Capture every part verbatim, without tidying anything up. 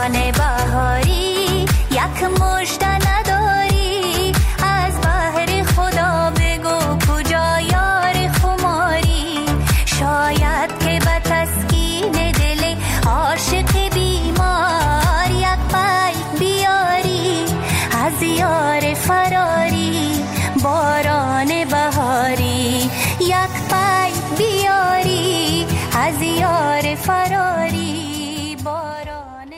باران بهاری یک مژده نداری از بحر خدا بگو کجا یار خماری شاید که به تسکین دل عاشق بیمار یک پای بیاری از یار فراری باران بهاری یک پای بیاری از یار فراری باران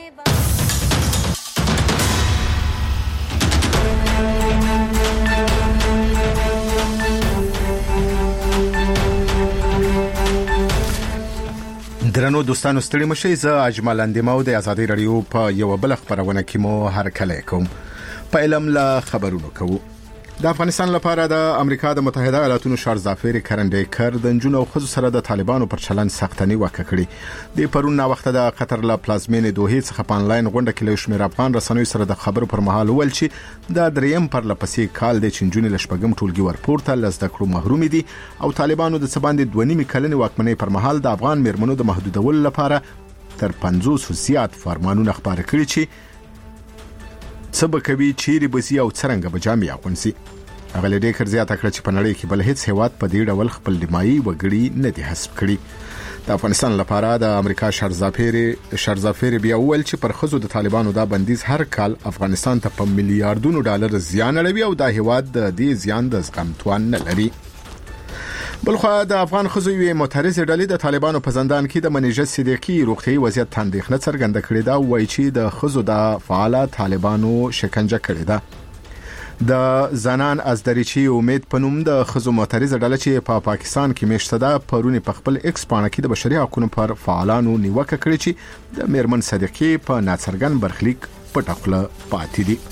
درنو دوستانو ستړي مشئ زه اجمل اندیمو د ازادي رادیو په یو بل خبرونه کې مو هرکلی کوم. په علم له خبرونو کوو. د افغانستان لپاره د امریکا د متحده ایالاتونو شارزافیر کرنډیکر د نجونو او ښځو سره د طالبانو پر چلند سختنی وکړه کړي. د پرون نا وخت د قطر له پلازمینې دوحې څخه په انلاین غونډه کې له شمیر افغان رسنیو سره د خبرو پر مهال ویل چې د دریم پر لپسې کال د چنجونې لشپګم ټولګي ورپورته لزده کړو محروم دي او طالبانو د سباندې دوه نیمه کلنې واکمنۍ پر مهال د افغان میرمنو د محدودولو لپاره تر پنځوس زیات فرمانونه خبره کړي چې څه به کوي چیرې بسی او څرنګه به جامې اغوندي. هغه له ډېر زیاته کړ چې په نړۍ کې بل هیڅ هیواد په دې ډول خپل نیمایي وګړي نه دي حذف کړي. د افغانستان لپاره د امریکا شارزافیر شارزافیر بیا ویل چې پر خزو د طالبانو دا بندیز هر کال افغانستان ته په میلیارډونو ډالر زیان اړوي او د هیواد د دې زیان د زغم توان نه لري. بلخو د افغان خزو یو معترض ډلې د طالبانو په زندان کې د منیژه صدیقی روغتي وضعیت تندېښنه څرګنده کړې ده. وایي چې د خزو د فعاله طالبانو شکنجه کړې ده. د زنان از دریچی امید پنوم د خزو معترض ډله چې په پا پاکستان کې میشته ده پرونی په خپل ایکس پاڼه کې د بشري حقوقو پر فعالانو نیوکه کړې چې د میرمن صدیقی په ناڅرګند برخلیک پټخله پاتې دي.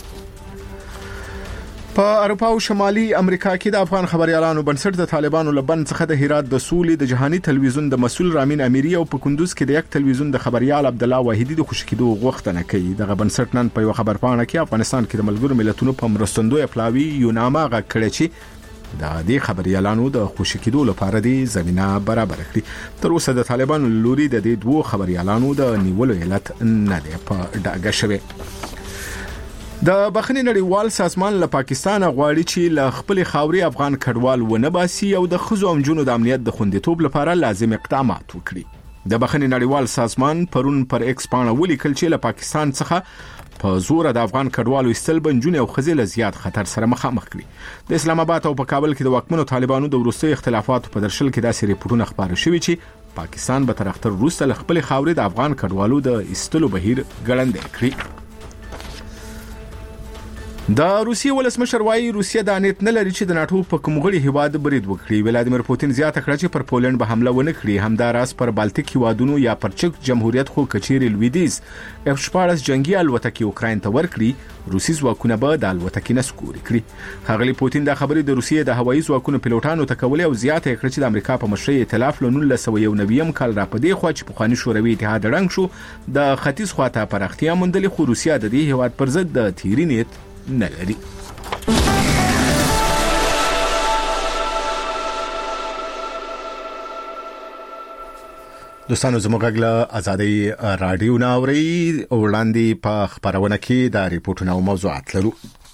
په اروپا او شمالي امریکا کې د افغان خبريالانو بنسټ د طالبانو لبن څخه د هرات د سولې د جهاني تلویزیون د مسول رامین امیری او په کندوز کې د یک تلویزیون د خبريال عبد الله واحدی د خوشکېدو غوښتنه کوي. دغه بنسټ نن په یو خبرپاڼه کې افغانستان کې د ملګرو ملتونو په مرستندوی پلاوی یو نامه غږ کړی چې د دې خبريالانو د خوشکېدو لپاره د زمينه برابر کړي. تر اوسه د طالبانو لوري د دې دوه خبريالانو د نیولو علت نه دی په ډاګه شوی. د بخښنې نړیوال سازمان له پاکستان غواړي چې له خپل خاوري افغان کډوال ونه باسي او د خزو امجونو د امنیت د خوندیتوب لپاره لازم اقدامات وکړي. د بخښنې نړیوال سازمان پرون پر ایکس پاڼه ولیکل چې له پاکستان څخه په زور د افغان کډوالو استل بنجونه او خزي له زیات خطر سره مخامخ کړي. د اسلام آباد او په کابل کې د واکمنو طالبانو د وروستي اختلافاتو په درشل کې داسې ریپورتونه خبره شوي چې پاکستان به تر اختر وروسته له خپل خاوري د افغان کډوالو د استلو بهیر ګړندې کړي. د روسیې ولسمشر وايي روسیه د نیت نه لري چې د ناتو په کومغړي هیواد برید وکړي. ولادیمیر پوتین زیاته کړه چې پر پولند به حمله ونه کړي. همداراز پر بالټیک هیوادونو یا پر چک جمهوریت خو کچيري لویدیز اف شپاړس جنگي الوتکې اوکراین ته ورکړي. روسي ځواکونه به د الوتکې نسکوري کړي. خغلی پوتین د خبرې د روسیې د هوایي ځواکونو پیلوټانو ته کولې او زیاته کړه چې د امریکا په مشرۍ ائتلاف له نولس سوه یو نوي کال را پدې خو چې په خواني شوروي اتحاد رنګ شو د ختیځ خواته پر اختیار مندلې خو روسیا د دې هیواد پر ضد د تیری نیت نه لري. دوستانو زموږ غږ ازادي رادیو ناوري وړاندې په خبرونه کې د ریپورتونو او موضوعات لرو.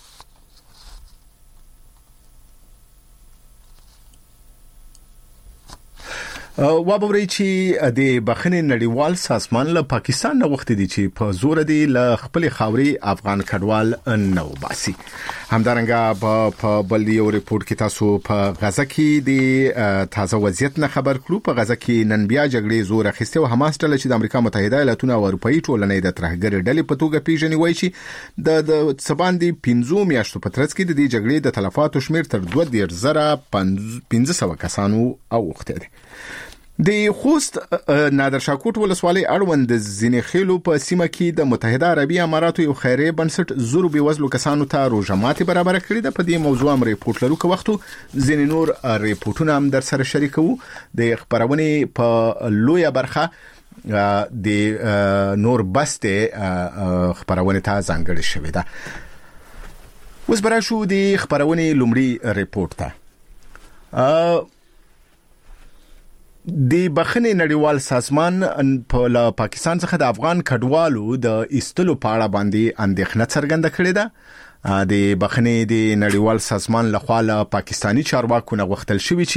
وابوري چې د بخښنې نړیوال سازمان له پاکستان نه وخت دي چې په زور دي له خپل خاوري افغان کډوال نو باسي. همدارنګه په بل یو ریپورت کې تاسو په غزه کې د تازه وضعیت نه خبر کړو. په غزه کې نن بیا جګړې زور اخیسته او حماس ډله چې د امریکا متحده ایالاتونو او اروپאי ټولنې د ترهګر ډلې په توګه پیژني وایي چې د سباندې پنځو میاشتو په ترڅ کې د دې جګړې د تلفاتو شمیر تر دوه دېرش زره پنځه سوه کسانو اوښته دي. د خوست نادر شاکوټ ولسوالۍ اړوند ځینې خېلو په سیمه کې د متحده عربي اماراتو یو خیري بنسټ زورو بيوزلو کسانو ته روزمات برابر کړی ده. په دې موضوع هم ریپورت لرو که وختو ځینې نور ریپورتونه هم در سره شریکو. د خبرونې په لویه برخه د نور بسته خبرونه ته ځانګړې شوې ده. اوس برای شو د خبرونې لومړی ریپورت ته د بخښنې نړیوال سازمان په پاکستان څخه د افغان کډوالو د ایستلو په اړه باندې اندېښنه څرګنده کړې ده. د بخښنې د نړیوال سازمان لخوا له پاکستانی چارواکو نه غوښتل شوی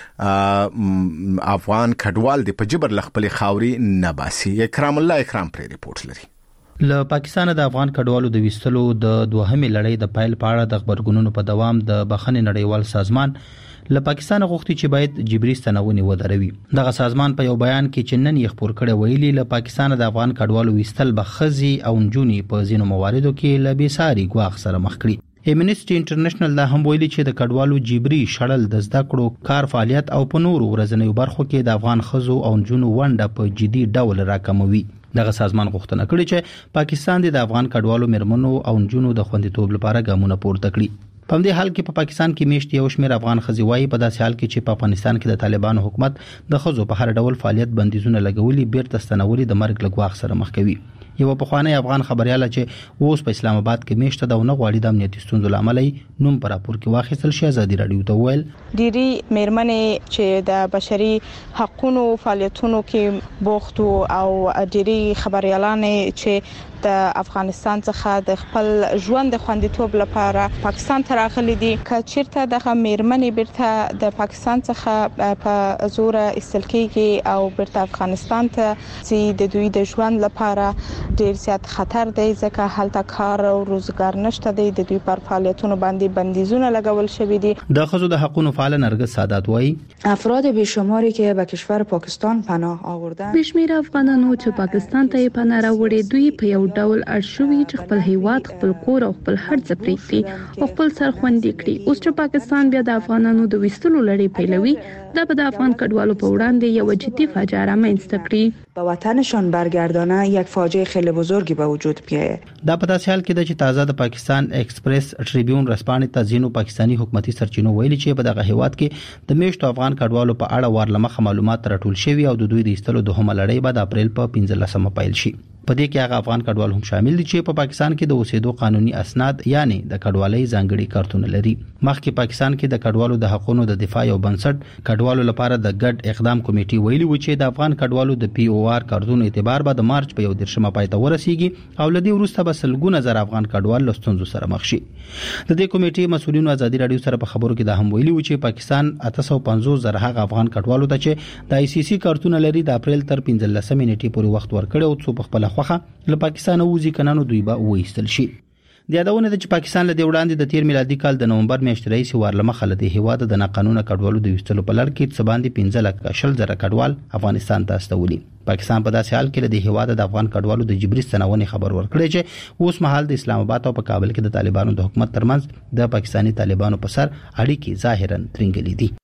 چې افغان کډوال د په جبر لخپل خاوري نه باسي. اکرام الله اکرام پر ریپورت لري. له پاکستان د افغان کډوالو د وستلو د دوهمې لړۍ د پایل په اړه د خبرګونونو په دوام د بخښنې نړیوال سازمان له پاکستان غوښتي چې باید جبري ستنونې ودروي. دغه سازمان په یو بیان کې چې نن یې خبر کړی ویلي له پاکستان د افغان کډوالو وستل بخزي او نجونی په ځینو مواردو کې له بیساري ګواښ سره مخ کړي. امنیسټي انټرنیشنل دا هم ویلي چې د کډوالو جبري شړل د زده کړو کار فعالیت او په نورو ورځنیو برخو کې د افغان خزو او نجونو ونډه په جدي ډول راکموي. دغه سازمان غوښتنه کړې چې پاکستان د افغان کډوالو مرمنو او نجونو د خوندیتوب لپاره ګامونه پورته کړي. په دې حال کې په پا پاکستان کې میشت یو شمېر افغان خزي وایي په داسې حال کې چې په افغانستان کې د طالبانو حکومت د خزو په هر ډول فعالیت بندیزونه لګولي بیرته ستنولي د مرګ لګواخ سره مخ کوي. یو په خواني افغان خبرياله چې اوس په اسلام آباد کې میشته د ونه غواړي د امنیتي ستونزو لامل نوم پر راپور کې واخیستل شي. آزادي رادیو ته ویل ډيري مېرمنې چې د بشري حقوقو فعالیتونو کې بوخت او ډيري خبريالانې چې د افغانستان څخه د خپل ژوند خوندیتوب لپاره پاکستان ته راغلي دي. کچیرته د مېرمنې بیرته د پاکستان څخه په زور ایستل کېږي او بیرته افغانستان ته چې د دوی د ژوند لپاره ډیر زیات خطر دی ځکه هلته کار او روزګار نشته دی. د دوی پر فعالیتونو باندې بندیزونه لګول شوی دي. د خزو د حقوقو فعال نرګس سادات وایي افراد بیشماری که به کشور پاکستان پناه آوردن بشمیر افغانانو چې پاکستان ته پناه راوړي دوی په یو ډول ارشوي چې خپل هیواد خپل کور او خپل هرڅه پریږدي او خپل سر خوندي کړي. اوس چې پاکستان بیا د افغانانو د وستلو لړۍ پیلوي دا به د افغان کډوالو په وړاندې یو جدي فاجعه رامنځته کړي. به وطنشان برگردانه یک فاجعه خیلی بزرگی به وجود بیاید. دا په داسې حال کې د چې تازه د پاکستان ایکسپریس ټریبیون رسپانې ته ځینو پاکستانی حکومتي سرچینو ویلي چې په دغه هیواد کې د میشتو افغان کډوالو په اړه ورلمخه معلومات راټول شوي او د دوی د ایستلو دوهمه لړۍ به د اپریل په پنځلسمه پیل شي. په دې کې هغه افغان کډوال هم شامل دي چې په پاکستان کې د اوسېدو قانوني اسناد یعنی د کډوالۍ ځانګړي کارتونه لري. مخکې پاکستان کې د کډوالو د حقوقو د دفاع یو بنسټ کډوالو لپاره د ګډ اقدام کمیټې ویلي و چې د افغان کډوالو د پی او آر کارتونو اعتبار به د مارچ په یو دیرشمه پای ته ورسیږي او لدی وروسته به سلګونه زر افغان کډوال له ستونزو سره مخ شي. د دې کمیټې مسؤلینو آزادي رادیو سره په خبرو کې دا هم ویلي و چې پاکستان اته سوه پنځوس زر هغه افغان کډوالو ته چې د آی سی سی کارتونه لري د اپریل تر پنځلسمې نیټې پورې وخت ورکړی او څو په خپل خوخه له پاکستان وځي کنانو دوی به وېستل شي. د یادونه د چې پاکستان له وړاندې د تیر میلادي کال د نومبر میاشتې راهیسې ورلمخه له د هیواد د ناقانونه کډوالو د وستلو په لړ کې څه باندې پنځه لک شل زره کډوال افغانستان ته استولي. پاکستان په داسې حال کې له د هیواد د افغان کډوالو د جبري ستنونې خبر ورکړی چې اوس مهال د اسلام آباد او په کابل کې د طالبانو د حکومت ترمنځ د پاکستانی طالبانو په سر اړیکې ظاهرا ترنګلې دي.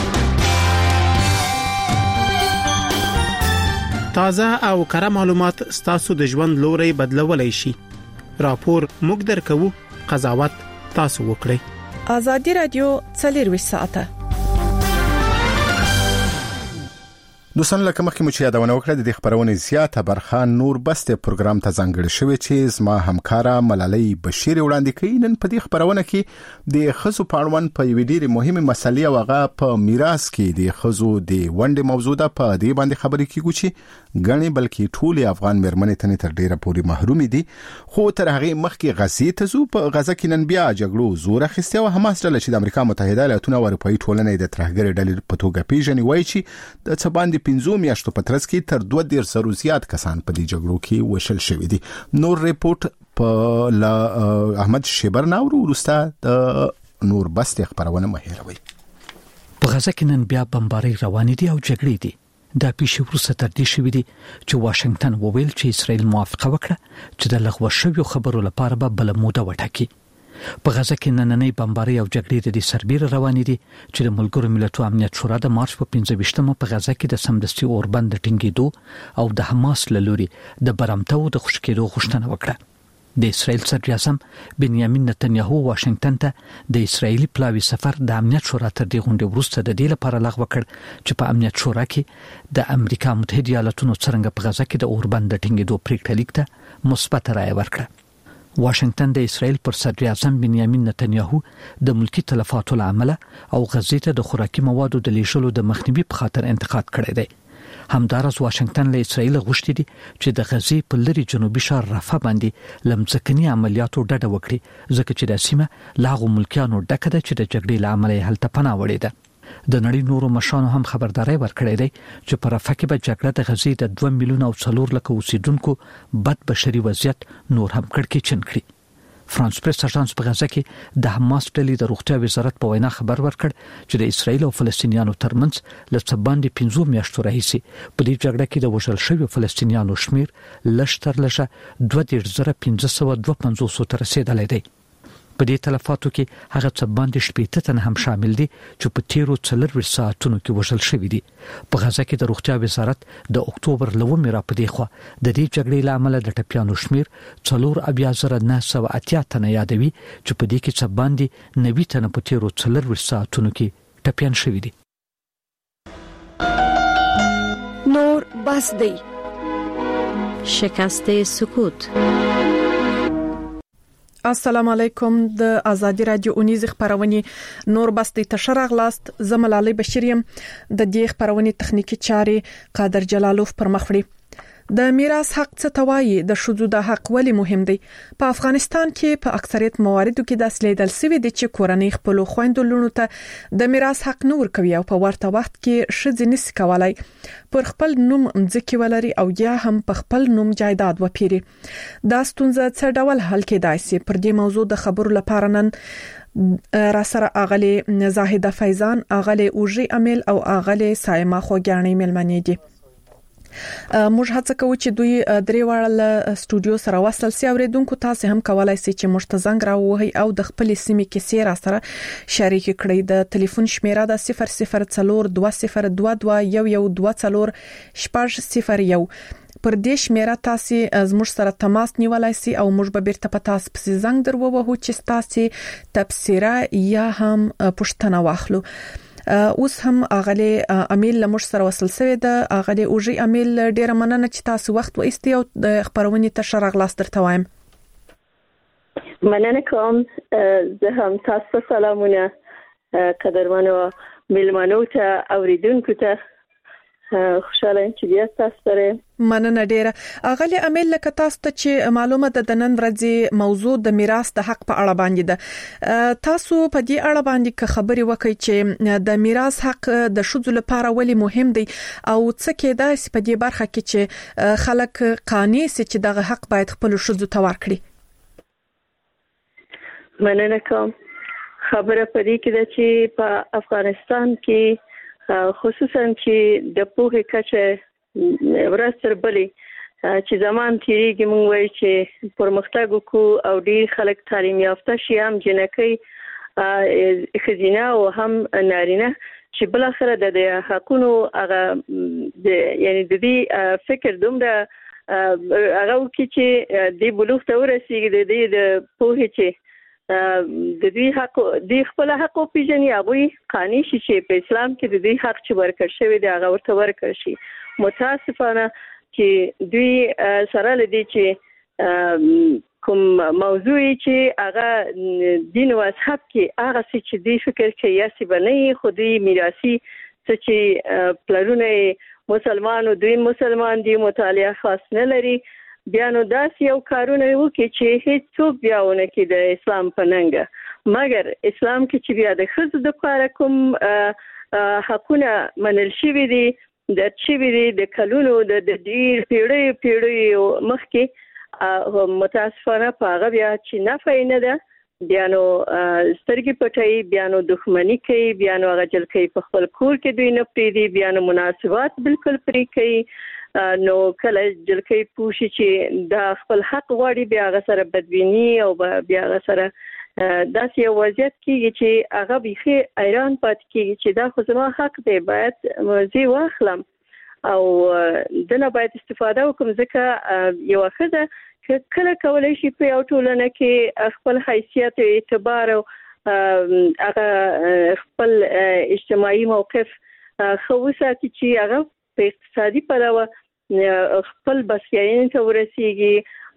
تازه او کره معلومات ستاسو د ژوند لوري بدلولای شي. راپور موږ درکو، قضاوت تاسو وکړئ. آزادي رادیو څلور ساعته دوستان لکه مخکې مو چې یادونه وکړه د خبرونې زیاته برخه نور بسته پروګرام ته ځانګړی شوی چې زما همکارا ملالۍ بشیر وړاندې کوي. نن په دې خبرونه کې د خزو پاړوان په یوې ډېرې مهمه مسلې او هغه په میراث کې د خزو د ونډې موضوع ده. په دې باندې خبرې کیږي چې غني بلکې ټول افغان مرمنې ته تر ډیره پوري محروم دي. خو تر هغه مخکې غزې ته زو په غزه کې نن بیا جګړو زور اخیسته او حماس ډله چې د امریکا متحده ایالاتونو او اروپאי ټولنې د ترهګر ډلې په توګه پیژني وایي چې د څه باندې پنځو میاشتو په ترڅ کې تر دوه ډیر سرو زیات کسان په دې جګړو کې وشل شوی دي. نور ریپورت په لا احمد شیبر ناورو ورسته د نور بست خبرونه مهیروي. په غزه کې نن بیا بمباري روان دي او جګړې دي. دا پیښې وروسته تر دې شوې دي چې واشنگټن وویل چې اسرائیل موافقه وکړه چې د لغوه شویو خبرو لپاره به بل موده وټاکي. په غزه کې نننۍ بمباري او جګړې د سربېره روان دي چې د ملګرو ملتونو امنیت شورا د مارچ په پنځه ویشتمه په غزه کې د سمدستي اوربند ټینګېدو او د حماس له لوري د برمتو د خوشکېدو غوښتنه وکړه. د اسرائیل صدر اعظم بنیامین نتنیاهو واشنگټن ته د اسرائیلي پلاوي سفر د امنیت شورا تر دې غونډې وروسته د دې لپاره لغوه کړ چې په امنیت شورا کې د امریکا متحده ایالاتونو څرنګه په غزه کې د اوربند ټینګېدو پریکړه لیک ته مثبت رائے ورکړه. واشنگټن د اسرائیل پر صدر اعظم بنیامین نتنیاهو د ملکی تلفاتو لامل او غزې ته د خوراکي موادو د لیږلو د مخنیوي په خاطر انتقاد کړی دی. همدارس واشنگټن له اسرایل غوښتي دي چې د غزې په لری جنوبي ښار رفح باندې لمځکني عملیاتو ډډه وکړي ځکه چې د سیمه لاغو ملکیانو ډکه ده چې د جګړې لامل یې هلته پناه وړې ده. د نړۍ نورو مشرانو هم خبرداري ورکړې ده چې په رفح کې به جګړه د غزې د دوه میلیون او څلور لک اوسیدونکو بد بشري وضعیت نور هم کړکېچن کړي. فرانس پریس اژانس په غزه کې د حماس ډلې د روغتیا وزارت په وینا خبر ورکړ چې د اسرایل او فلسطینیانو ترمنځ لږ باندې پنځه میاشتو راهیسي په دې جګړه کې د وژل شویو فلسطینیانو شمیر لږ تر لږه دوه دېرش زره پنځه سوه دوه پنځوس ته رسیدلی دی. په دې تلفاتو کې هغه څه باندې شپږ تن هم شامل دي چې په تیرو څلور ساعتونو کې وژل شوی دي. په غزه کې د روغتیا وزارت د اکتوبر لومړۍ را پدې خو د دې جګړې لامل د ټپيانو شمیر څلور اویا زره نه سوه اتیا تنه یادوي چې په دې کې څه باندې نوي تنه په تیرو څلور ساعتونو کې ټپيان شوی دي. نور بس دی شکست سکوت. السلام علیکم. د ازادي رادیو اونیز خبرونه نور بستي تشرغ لاست زملالي بشریم د دې خبرونه تخنیکی چاري قادر جلالوف پر مخړي. د میراث حق څه توایي د شذو د حق ولی مهم دی. په افغانستان کې په اکثریت مواردو کې د اصليدل سوي د چې کورنۍ خپل خويندو لونو ته د میراث حق نور کوي او په ورته وخت کې شذ نس کولای پر خپل نوم ځکه ولري او یا هم په خپل نوم جایداد وپیري. دا ستونزه څه ډول حل کېدای شي؟ پر دې موضوع د خبرو لپاره نن را سره اغلی زاهده فیضان، اغلی اوجي امیل او اغلی سایما خوګانی ملمنې دي. موږ هڅه کوو چې دوی درې واړه له سټوډیو سره وصل سي. اوریدونکو تاسو هم کولای شئ چې موږ ته زنګ راووهئ او د خپل سیمې کې سره سره شریک کړئ. د ټلیفون شمیره د صفر صفر څلور دوه صفر دوه دوه یو یو دوه څلور شپږ صفر یو. پر دې شمیره تاسو زموږ سره تماس نیولای شئ او موږ به بیرته په تاسو پسې زنګ درووهو چې تاسو تبصره یا هم پوښتنه واخلو. اوس هم اغلی امیل لمر سره وصل شوی د اغلی اوجي امیل ډیره مننه چې تاسو وخت و ایستي او د خبرونه تشرغ لاستر توایم. مننه کوم. زه هم تاسو سلامونه قدرمنو ملمنو ته اوریدونکو ته خوشاله یم چې بیا تاسو سره. مننه ډیره. اغلی امیل لکه تاسو ته چې معلومه ده د نن ورځې موضوع د میراث د حق په اړه باندې ده. تاسو په دې اړه باندې که خبري وکړئ چې د میراث حق د شذو لپاره ولې مهم دی او څه کېدای شي په دې برخه کې چې خلک قانع سي چې دغه حق باید خپل شذو ته ورکړي. مننه کوم. خبره پدې کې ده چې په افغانستان کې خصوصا چې د پوهې کچه ورستر بلی چې زمان تیریږي مونږ وایي چې پرمختګ وکړو او ډیر خلک تعلیم یافته شي، هم جنکۍ خزینه او هم نارینه چې بل اخر د حقونو هغه یعنی د دې فکر دومره هغه کې چې د بلوغ ته ورسیږي د دې د پوهې چې د دې حق د خپل حق او پیژنې هغه قانوني شي چې په اسلام کې د دې حق چې ورکړ شوی دی هغه ورته ورکړ شي. متاسفانه چې دوی سره لدی چې کوم موضوع چې هغه دین او مذهب کې هغه چې دی فکر کوي یا سی بنې خودي میراثي چې پلرونه مسلمانو دوی مسلمان دي مطالعه خاص نه لري بیا نو داس یو کارونه وکړي چې هیڅ څوک بیاونه کې د اسلام په ننګه، مګر اسلام کې چې بیا د ښځو د لپاره کوم حقونه منل شوي دي د شوي دي د کلونو د ډیر پیړۍ پیړۍ مخکې متاسفانه په هغه بیا چې نفع نه ده بیا نو سترګې پټوي، بیا نو دښمني کوي، بیا نو هغه جلکۍ په خپل کور کې دوی نه پرېږدي، بیا نو مناسبات بالکل پرې کوي. نو کله جلکۍ پوښي چې دا خپل حق غواړي بیا هغه سره بدبینی او بیا هغه سره داسې یو وضعیت کېږي چې هغه بیخي ایران پاتې کېږي چې دا خو زما حق دی باید زه واخلم او دنه باید استفاده وکړم ځکه یو ښځه کله کولی شي په یو ټولنه کې خپل حیثیت او اعتبار او هغه خپل اجتماعي موقف ښه وساتي چې هغه په اقتصادي پلوه خپل بسیاینې ته ورسیږي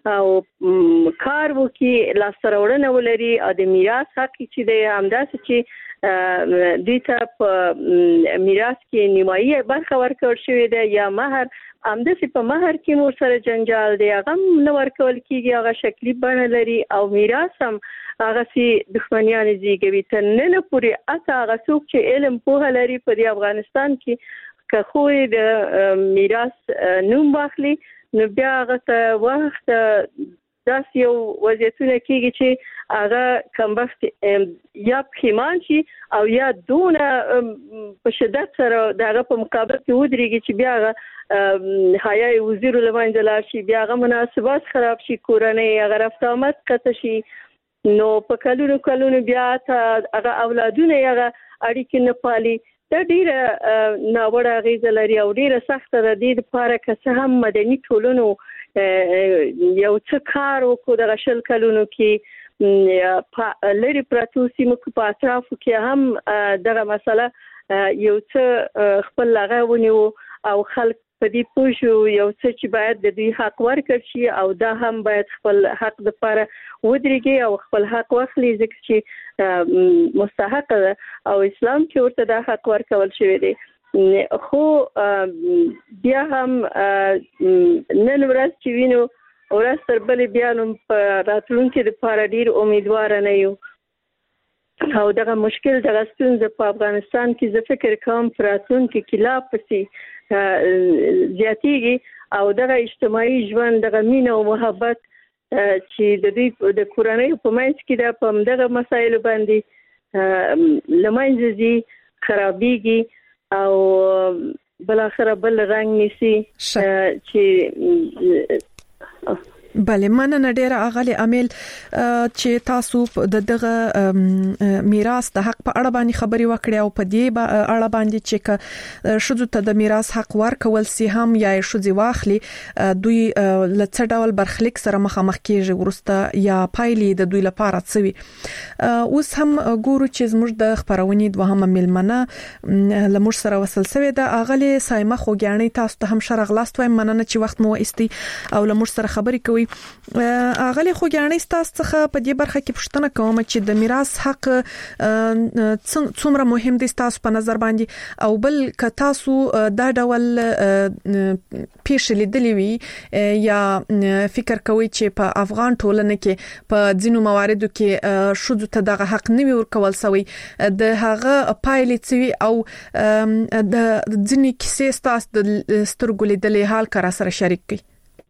او کار وکي لاسته ولري او د میراث حق چې دی همداسې چې دوی ته په میراث کې نیمایي برخه ورکړل شوې ده یا مہر همداسې په مہر کې مور سره جنجال دی هغه نه ورکول کیږي هغه شکلی بڼه لري او میراث هم هغه سي دښمنیان زیږوي تر نن پورې اته هغه څوک چې علم پوهه لري په افغانستان کې که خو د میراث نوم واخلي نو بیا هغه ته وخت داس یو وضعیتونه کېږي چې هغه کمبخت یا پښیمان شي او یا دونه په شدت سره دغه په مقابل کې ودرېږي چې بیا هغه حیاي وزیر لمنځه لاړ شي بیا هغه مناسبات خراب شي کورنۍ هغه رفت آمد قطع شي نو په کلونو کلونو بیا هغه اولادونه هغه اړیکې نه پالي دا ډیره ناوړه اغیزه لري او ډیره سخته ده د لپاره که څه هم مدني ټولنو یو څه کار وکړو د شل کلونو کې لري پراتو سیمو په اطرافو کې هم دغه مسله یو څه خپل لغه ونیو او خلک په دې پوه شو یو څه چې باید د دوی حق ورکړ شي او دا هم باید خپل حق لپاره ودرېږي او خپل حق واخلي ځکه چې مستحق ده او اسلام کې ورته دا حق ورکول شوی دی خو بیا هم نن ورځ چې وینو ورځ تر بلې بیا نو په راتلونکي لپاره ډېر امیدواره نه یو او دغه مشکل دغه ستونزه په افغانستان کې زه فکر کوم په راتلونکي کې لا پسې زیاتېږي او دغه اجتماعي ژوند دغه مینه او محبت چې د دوی د کورنۍ په منځ کې د په دغه مسایلو باندې لمنځه ځي خرابېږي او بل اخر بل رنګ نیسي چې بله مننه ډیره اغلی عامل چې تاسو د دغه میراث د حق په اړه باندې خبري وکړې او په دې اړه باندې چې شذو ته د میراث حق ورکول سي هم یا شذي واخلي دوی لڅ ډول برخلیک سره مخامخ کیږي ورسته یا پایلې د دوی لپاره څوي اوس هم ګورو چې زموږ د خبرونې دوهمه ملمنه لمر سره وصل سوی د اغلی سایمه خوګیانې تاسو ته هم شرغ لاست وایم مننه چې وخت مو استي او لمر سره خبري کوي اغلی خوګیانې تاسو څخه په دې برخه کې پوښتنه کوم چې د میراث حق څومره مهم دي تاسو په نظر باندې او بل ک تاسو دا ډول پیښې لیدلې وي یا فکر کوي چې په افغان ټولنه کې په ځینو مواردو کې شذو ته دغه حق نه وي ورکول شوی د هغه پایلې څوي او د ځینې کیسې تاسو د سترګو لیدلې حال کرا سره شریک کړئ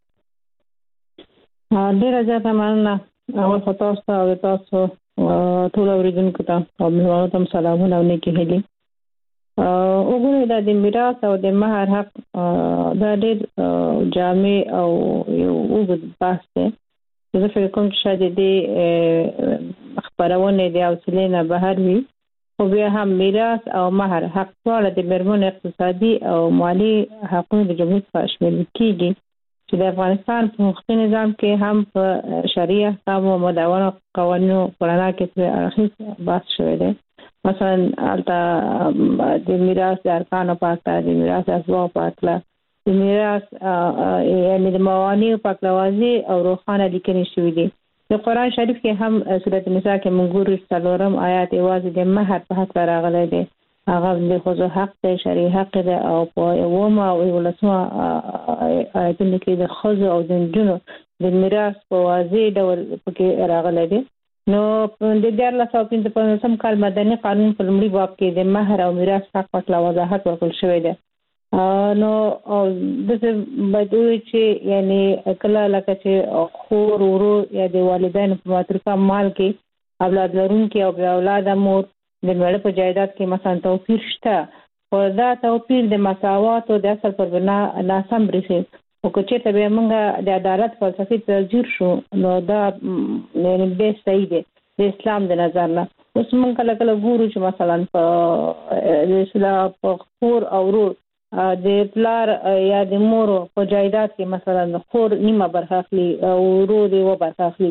ډیره زیاته مننه او تاسو او تاسو ټول اوریدونکو ته او موږ ته سلامونه او نیکی هلي وګورئ د میراث او د مہر حق د ډېر جامع او یو وګد بحث دی زه فکر کوم چې شاید د خبرونه د اوسلې نه بهر وي خو بیا هم میراث او مہر حق ټول د مرمن اقتصادي او مالی حقوقو د جمهوریت په شمول کېږي چې د افغانستان په حقوقي نظام کې هم په شریعه احکام او مدونه قوانینو قرانا کې اخیس بحث شوی دی مثلا البته د میراث د ارکانو په اړه د میراث اسباب په اړه د میراث یعنی د موانع په اړه واضح او روښانه لیکنې شوې دي د قران شریف کې هم سورۃ النساء کې موږ ګورو څلورم آیات یوازې د مہر په حق راغلی دی هغه د خصوص حق ته شرعي حق ده او په یوما او ولسمه آیتونه کې د خزو او د جنو د میراث په واضح ډول پکې راغلی دی نو د دیار له څو پنځه په سم کال مدني قانون په لومړي باب کې د مہر او میراث حق په اړه وضاحت ورکړل شوی دی نو د بدوی چې یعنی کله لکه چې خور ورو یا د والدین په مترکه مال کې اولاد لرونکي او بیا اولاد مور د مړ په جایداد کې مثلا توپیر شته او دا توپیر د مساوات او د اصل پر بنا ناسم برسي او که چې به موږ د عدالت فلسفي ترجیح شو نو دا نه به صحیح دی د اسلام د نظر نه اوس موږ کله کله ګورو چې مثلا په اسلام په خور او ورور د پلار یا د مور په جایداد کې مثلا خور نیمه برخه اخلي او ورور یې و برخه اخلي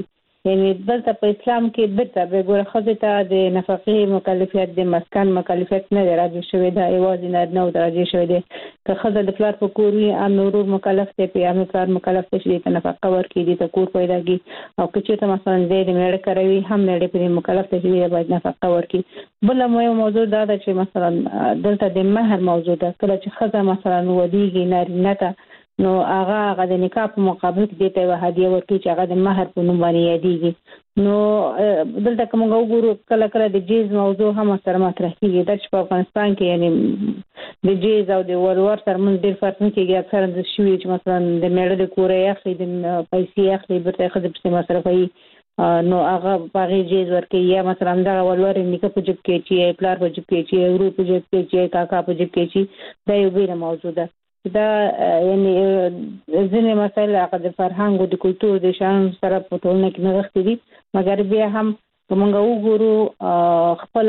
یعنی دلته په اسلام کې دته به ګوره خزه ته د نفقې مکلفیت د مسکن مکلفیت نه راځي شوی دا ایواز نه نو راځي شوی دی که خزه د پلار په کور وي ان نور مکلف دی په امر پلار مکلف دی چې د نفقه ورکړي دي ته کور پیدا کی او که چېرته مثلا د میړه کوي هم میړه په مکلف دی چې باید نفقه ورکړي بل مو موضوع دا ده چې مثلا دلته د مہر موضوع ده کله چې خزه مثلا ودیږي نارینه ته نو هغه هغه د نکاح په مقابل کې دته وه هدیه ورکړي چې هغه د مہر په نوم باندې یادېږي نو دلته کوم وګورو کله کله د جیز موضوع هم سره مطرح کیږي د په افغانستان کې یعنی د جیز او د ورور تر منځ ډېر فرق نه کیږي اکثر د شوی چې مثلا د میړه د کورې اخلي د پیسې اخلي برته خزه په مصرفي نو هغه باغی جیز ورکړي یا مثلا دا ولور نکاح په جب کې چې پلار په جب کې چې ورو په جب کې چې کاکا په جب کې چې دا یو بیره موضوع ده دا یعنی ځینې مسایل هغه د فرهنګ او د کلتور د شان سره په ټولنه کې نغښتې دي مګر بیا هم کومه وګورو خپل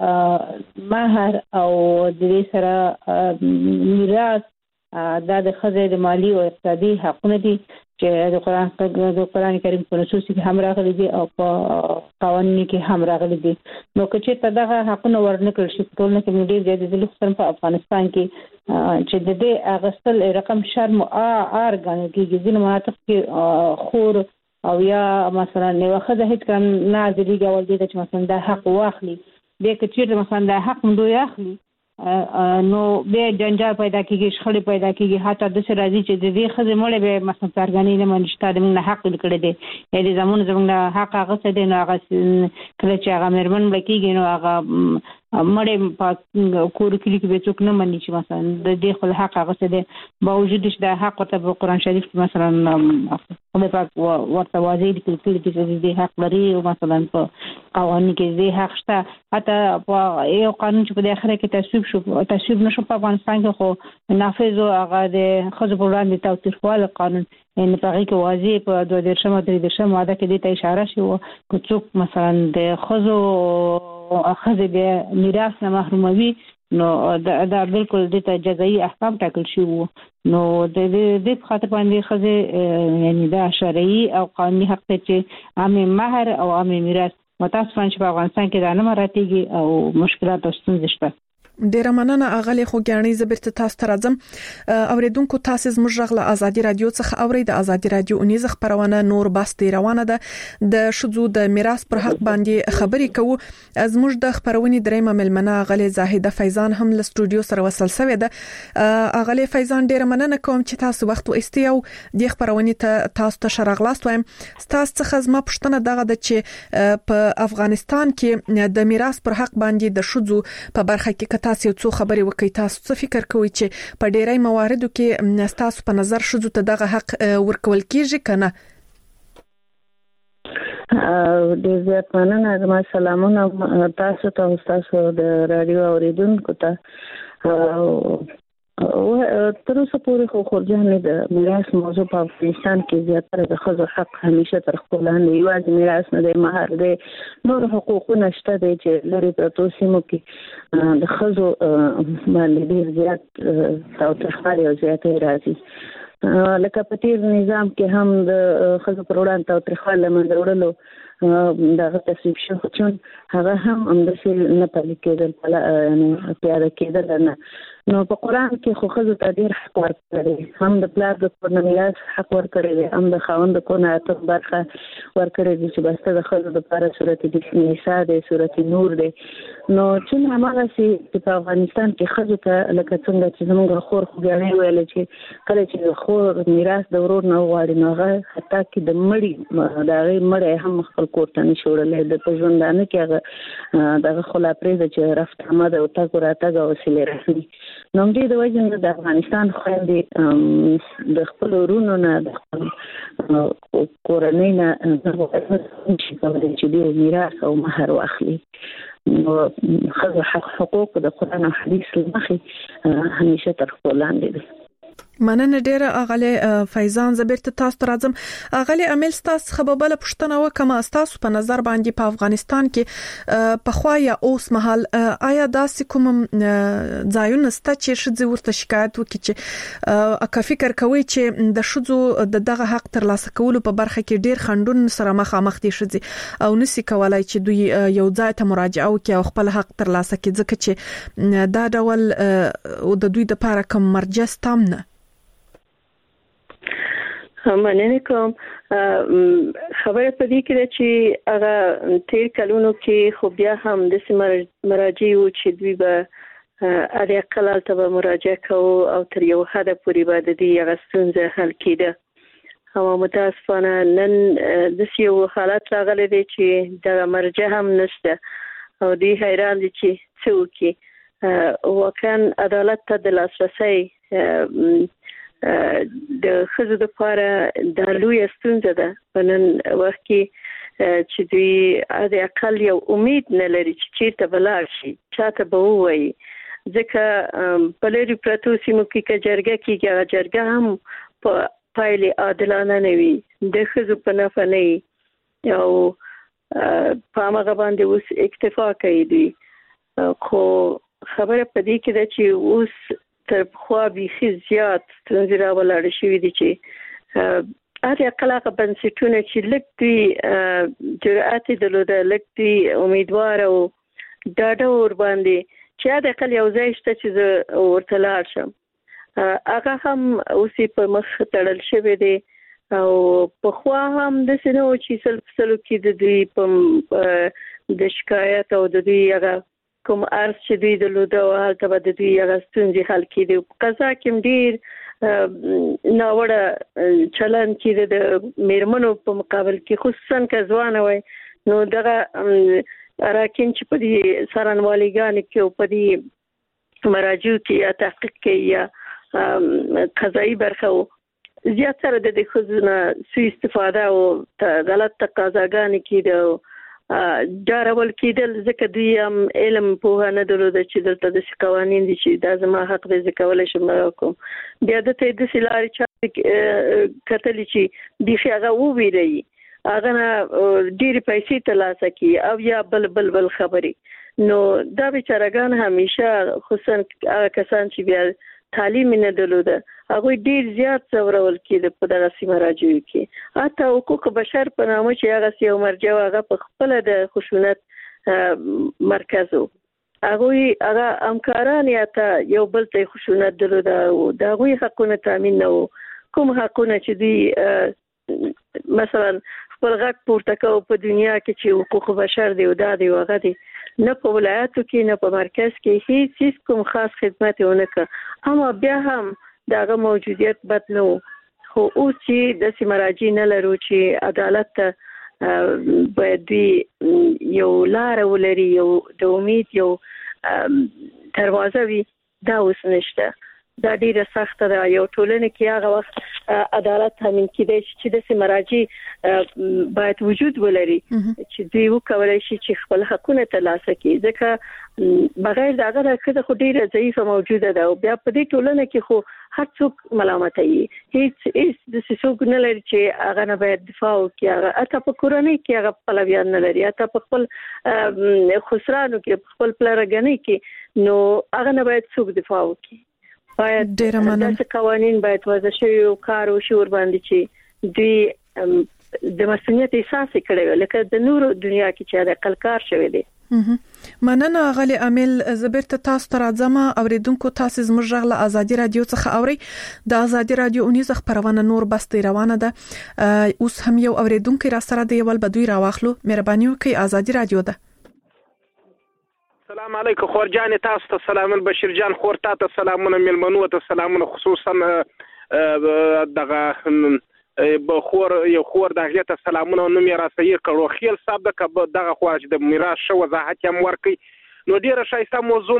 مہر او د دې سره میراث دا د خزه د مالی او اقتصادي حقوقونه دي چې د قرآن د قرآن کریم په نصوص کې هم راغلي دي او په قوانینو کې هم راغلي دي نو که چې دغه حقونه ورنکړل شي په ټولنه کې ډېر زیات دي خصوصا په افغانستان کې چې د دې اغستل رقم شرم او ار غن کې ځینې مناطق کې خور او یا مثلا نو خزه هیڅ کم نه دي ګول دي چې مثلا د حق واخلي د کچیر مثلا د حق مندوی اخلي نو به جنجال پیدا کیږي شخړې پیدا کیږي حتی د سر راځي چې د دې خزه مړ به مثلا څرګندې نه منشته د موږ حق کړی دی یعنی زمون زموږ حق هغه څه دی نو هغه کله چې هغه مرمن بکیږي نو هغه مړ په کور کې کې به څوک نه مني چې مثلا د دې خپل حق هغه څه دی باوجود چې د حق ته په قرآن شریف کې مثلا خدای پاک ورته واضح دي چې د دې حق لري او مثلا په قوانین کې دې حق شته حتی په یو قانون چې په اخر کې تصویب شو تصویب نشو په افغانستان کې خو نافذ او هغه د خزو په وړاندې تاوتریخوالي قانون ان په هغه کې واضح په دوه درشمه درې درشمه ماده کې دې ته اشاره شي او که څوک مثلا د خزو اخذ به میراث نه محروموي نو دا, دا بالکل د ته جزایي احکام ټاکل شي وو نو د دې په خاطر باندې خزه یعنی دا شرعي او قانوني حق ته چې عامه مہر او عامه میراث متاسفانه په افغانستان کې دا نه مراتيږي او مشکلات او ستونزې شته ډیر مننه اغلی خو ګڼي زبرت تاسو ته راځم اوریدونکو تاسو زموږ غږ ازادي رادیو څخه اوري د ازادي رادیو اونیز خبرونه نور باستي روانه ده د شذو د میراث پر حق باندې خبرې کوو زموږ د خبرونې درېمه ملمنه اغلی زاهده فیضان هم له سټوډیو سره وصل شوې ده اغلی فیضان ډیر مننه کوم چې تاسو وخت واستیو د خبرونې ته تاسو ته شرغلاست وایم تاسو څخه زما پښتنه دغه د چې په افغانستان کې د میراث پر حق باندې د شذو په برخه کې تاسو څو خبرې وکړئ تاسو څه فکر کوئ چې په ډیری مواردو کې تاسو په نظر شذو ته دغه حق ورکول کیږي کنه د زیات مننه زما سلامونه تاسو ته تاسو د رادیو اوریدونکو ته او تر اوسه پورې خو خورجانې د میراث موضوع په افغانستان کې زیاتره د ښځو حق همیشه تر خپل لاندې یوازې میراث نه دی مہر دی نور حقوقونه شته دي چې لري پرتو سیمو کې د ښځو باندې ډېر زیات تاوتریخوالی او زیاتې راځي لکه په تیر نظام کې هم د ښځو پر وړاندې تاوتریخوالی له منځه وړلو دغه تصویب شو چې هغه هم همداسې نه پلي کېدل یعنې پیاده کېدل نه نو په قرآن کې خو ښځو ته ډېر حق ورکړی هم د پلار د کور نه میراث حق ورکړی دی هم د خاوند د کور نه اتم برخه ورکړی دی چې بسته د ښځو دپاره صورت نساء دی صورت نور دی نو چون هماغسې چې په افغانستان کې ښځو ته لکه څنګه چې زموږ خور خوږیاڼۍ ویله چې کله چې د خور میراث د ورور نه وغواړي نو هغه حتی کې د مړي د هغې مړی هم خپل کور ته نشي وړلی د په ژوندانه کې هغه دغه خلا پرېږده چې رفت آمد او تګ و راتګ او وسیلې رسمي نو دې د وجه نه د افغانستان خویندې د خپل ورونو نه د خپل کورنۍ نه نشي کولی چې دوی میراث او مہر واخلي نو ښځو حقوق د قرآن او حدیث له مخې همیشه تر خپل لاندې دي مننه ډیره اغله فیضان زبرت تاسو ته راځم. اغله عمل تاسو خبربله پښتنه وکما تاسو په نظر باندې په افغانستان کې په خوا یا اوس مهال آیا داسې کوم ځایونه ست چې شذ ورته شکایت وکړي چې اکه فکر کوي چې د شذو د دغه حق تر لاسه کولو په برخه کې ډیر خندون سره مخامخ دي شذي او نسی کولای چې دوی یو ځای ته مراجعه وکړي او خپل حق تر لاسه کړي ځکه چې دا ډول او د دوی د لپاره کوم مرجع ستامنه مننه کوم. خبره په دې کې چې هغه تیر کلونو کې خو بیا هم د مراجع او چې دوی به اړ اقل ته مراجعه کوي او تر یو حد پورې به د دې هغه ستونزه حل کېده. او متاسفانه نن د یو حالت راغلی دی چې د مرجع هم نشته او دی حیران دي چې څه وکړي. واقعا عدالت ته د لاسرسي د خزو د لپاره د لوی ستونزه ده په نن وخت کې چې دوی د اقل یو امید نه لري چې چیرته بلار شي چاته به وایي ځکه په لري پرتو سیمو کې چې جرګه کېږي هغه جرګه هم په پایلې عادلانه نه وي د خزو په نفع نه وي او په هغه باندې اوس اکتفا کوي دوی. خو خبره په دې کې ده چې اوس تر خو به زیات ستونزې راولاړ شوې دي چې هغه اقلاق بنسټونه چې لکه جرأت درلوده لکه امیدوار او ډاډه ور باندې چې د اقل یو ځای شته چې ورته لاړ شم هغه هم اوس په مخ تړل شوی دی او په خو هم د سينو چې سلف سلوکي د دوی په د شکایت او د دوی هغه کوم ارز چې دوی د لوده او هلته به د دوی هغه ستونزې حل کېدي. قضا کې ډېر ناوړه چلن کېده د میرمنو په مقابل کې خصوصا که ځوانه وای نو دغه راکین چې په دې څارنوالېګانو کې او په دې مراجعو کې یا تحقیق کې یا قضایي برخه و زیاتره د دې ښځو نه سوء استفاده او غلط تقاضاګانې کېده ډارول کېدل ځکه دوی هم علم پوهه نه درلوده چې دلته د قوانین دي چې دا زما حق دی زه کولی شم کوم. بیا دته د سلاري چا کتلی چې بیخي هغه وویری هغه نه ډېرې پیسې ترلاسه کړي او یا بل بل بل خبرې نو دا بیچارهګان همیشه خصوصا هغه کسان چې بیا تعلیم نه درلوده هغه ډیر زیات څورول کېده په دغه سیمه راځي کې حتی حقوق بشر په نامه چې هغه یو مرجع هغه په خپل د خشونت مرکز هغه هغه همکاران یا ته یو بل ته خشونت درلوده او د هغه حقونه تامین نه کوم حقونه چې دی مثلا خپل غږ پورته کوي په دنیا کې چې حقوق بشر دی او دا دی هغه دی نه په ولایتو کې نه په مرکز کې هیڅ کوم خاص خدمت ونه کړ اما بیا هم داغه موجودیت بد نه خو اوس چې د سیمراجي نه لرو چې عدالت ته باید یو لار ولري یو د امید یو دروازه وي دا اوس نشته دا ډیره سخته ده یو ټولنه کې هغه وخت عدالت تامین کېدای شي چې د سیمراجي باید وجود ولري چې دوی وکولای شي چې خپل حقونه ترلاسه کړي ځکه بغیر دغه راکړه خو ډیره ضعیفه موجوده ده او بیا په دې ټولنه کې خو هر څوک ملامت وي هیڅ هیڅ د څوک نه لري چې هغه نه باید دفاع وکړي هغه اته په کورنۍ کې هغه پلویان نه لري اته په خپل خسرانو کې خپل پلرګنۍ کې نو هغه نه باید څوک دفاع وکړي باید ډیر مننه د قوانین باید وضع شي او کار او شور باندې چې دوی د مسؤلیت احساس کړي لکه د نورو دنیا کې چې د قلکار شوی دی. مننه غلی عامل زبرت تاسو ته راځم اوریدونکو تاسو زموږ غږ له ازادي رادیو څخه اوري د ازادي رادیو اونیز خبرونه نور بستي روانه ده اوس هم یو اوریدونکو را سره دی ول بدوی راواخلو مهرباني وکي ازادي رادیو ده. السلام علیکم خورجان تاسو ته سلامون بشیر جان خور تاسو سلامونه ملمنو ته سلامونه خصوصا دغه به خور یو خور دغه ته سلامونه نو میرا سیر کړو خیل صاحب دغه دغه خواج د میراث شو وضاحت هم ورکي نو ډیره شایسته موضوع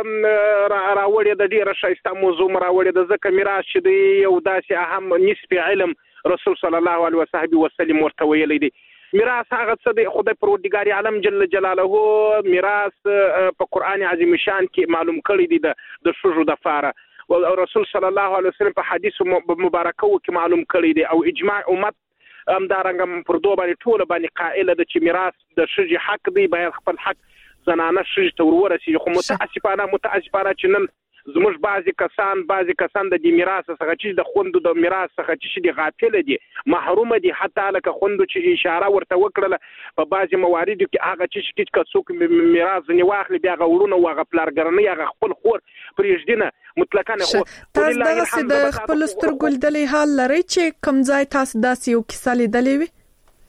راوړی د ډیره شایسته موضوع راوړی د ځکه میراث چې دی یو داسې اهم نسبی علم رسول صلی الله علیه وصحبه وسلم ورته ویلی دی میراث هغه څه دی خدای پروردګار عالم جل جلاله میراث په قران عظیم شان کې معلوم کړی دی د شجو د فاره او رسول صلی الله علیه وسلم په حدیث مبارکه کې معلوم کړی دی او اجماع امت ام دارنګ پر دوه باندې ټول باندې قائل ده چې میراث د شجي حق دی باید خپل حق زنانه شجي ته ورسیږي خو متاسفانه متاسفانه چې نن زموږ بعضی کسان بعضی کسان د دې میراث څخه چې د خوندو د میراث څخه چې دي غافل دي محروم دي حتی لکه خوندو چې اشاره ورته وکړه په بعضی مواردو کې هغه چې چې څوک میراث نه واخلي بیا غوړونه او غپلارګرنی هغه خپل خور پرېږدنه مطلقاً خو تاسو دغه د خپل سترګل دلې حال لري چې کوم ځای تاسو داسې یو کیسه لیدلې وي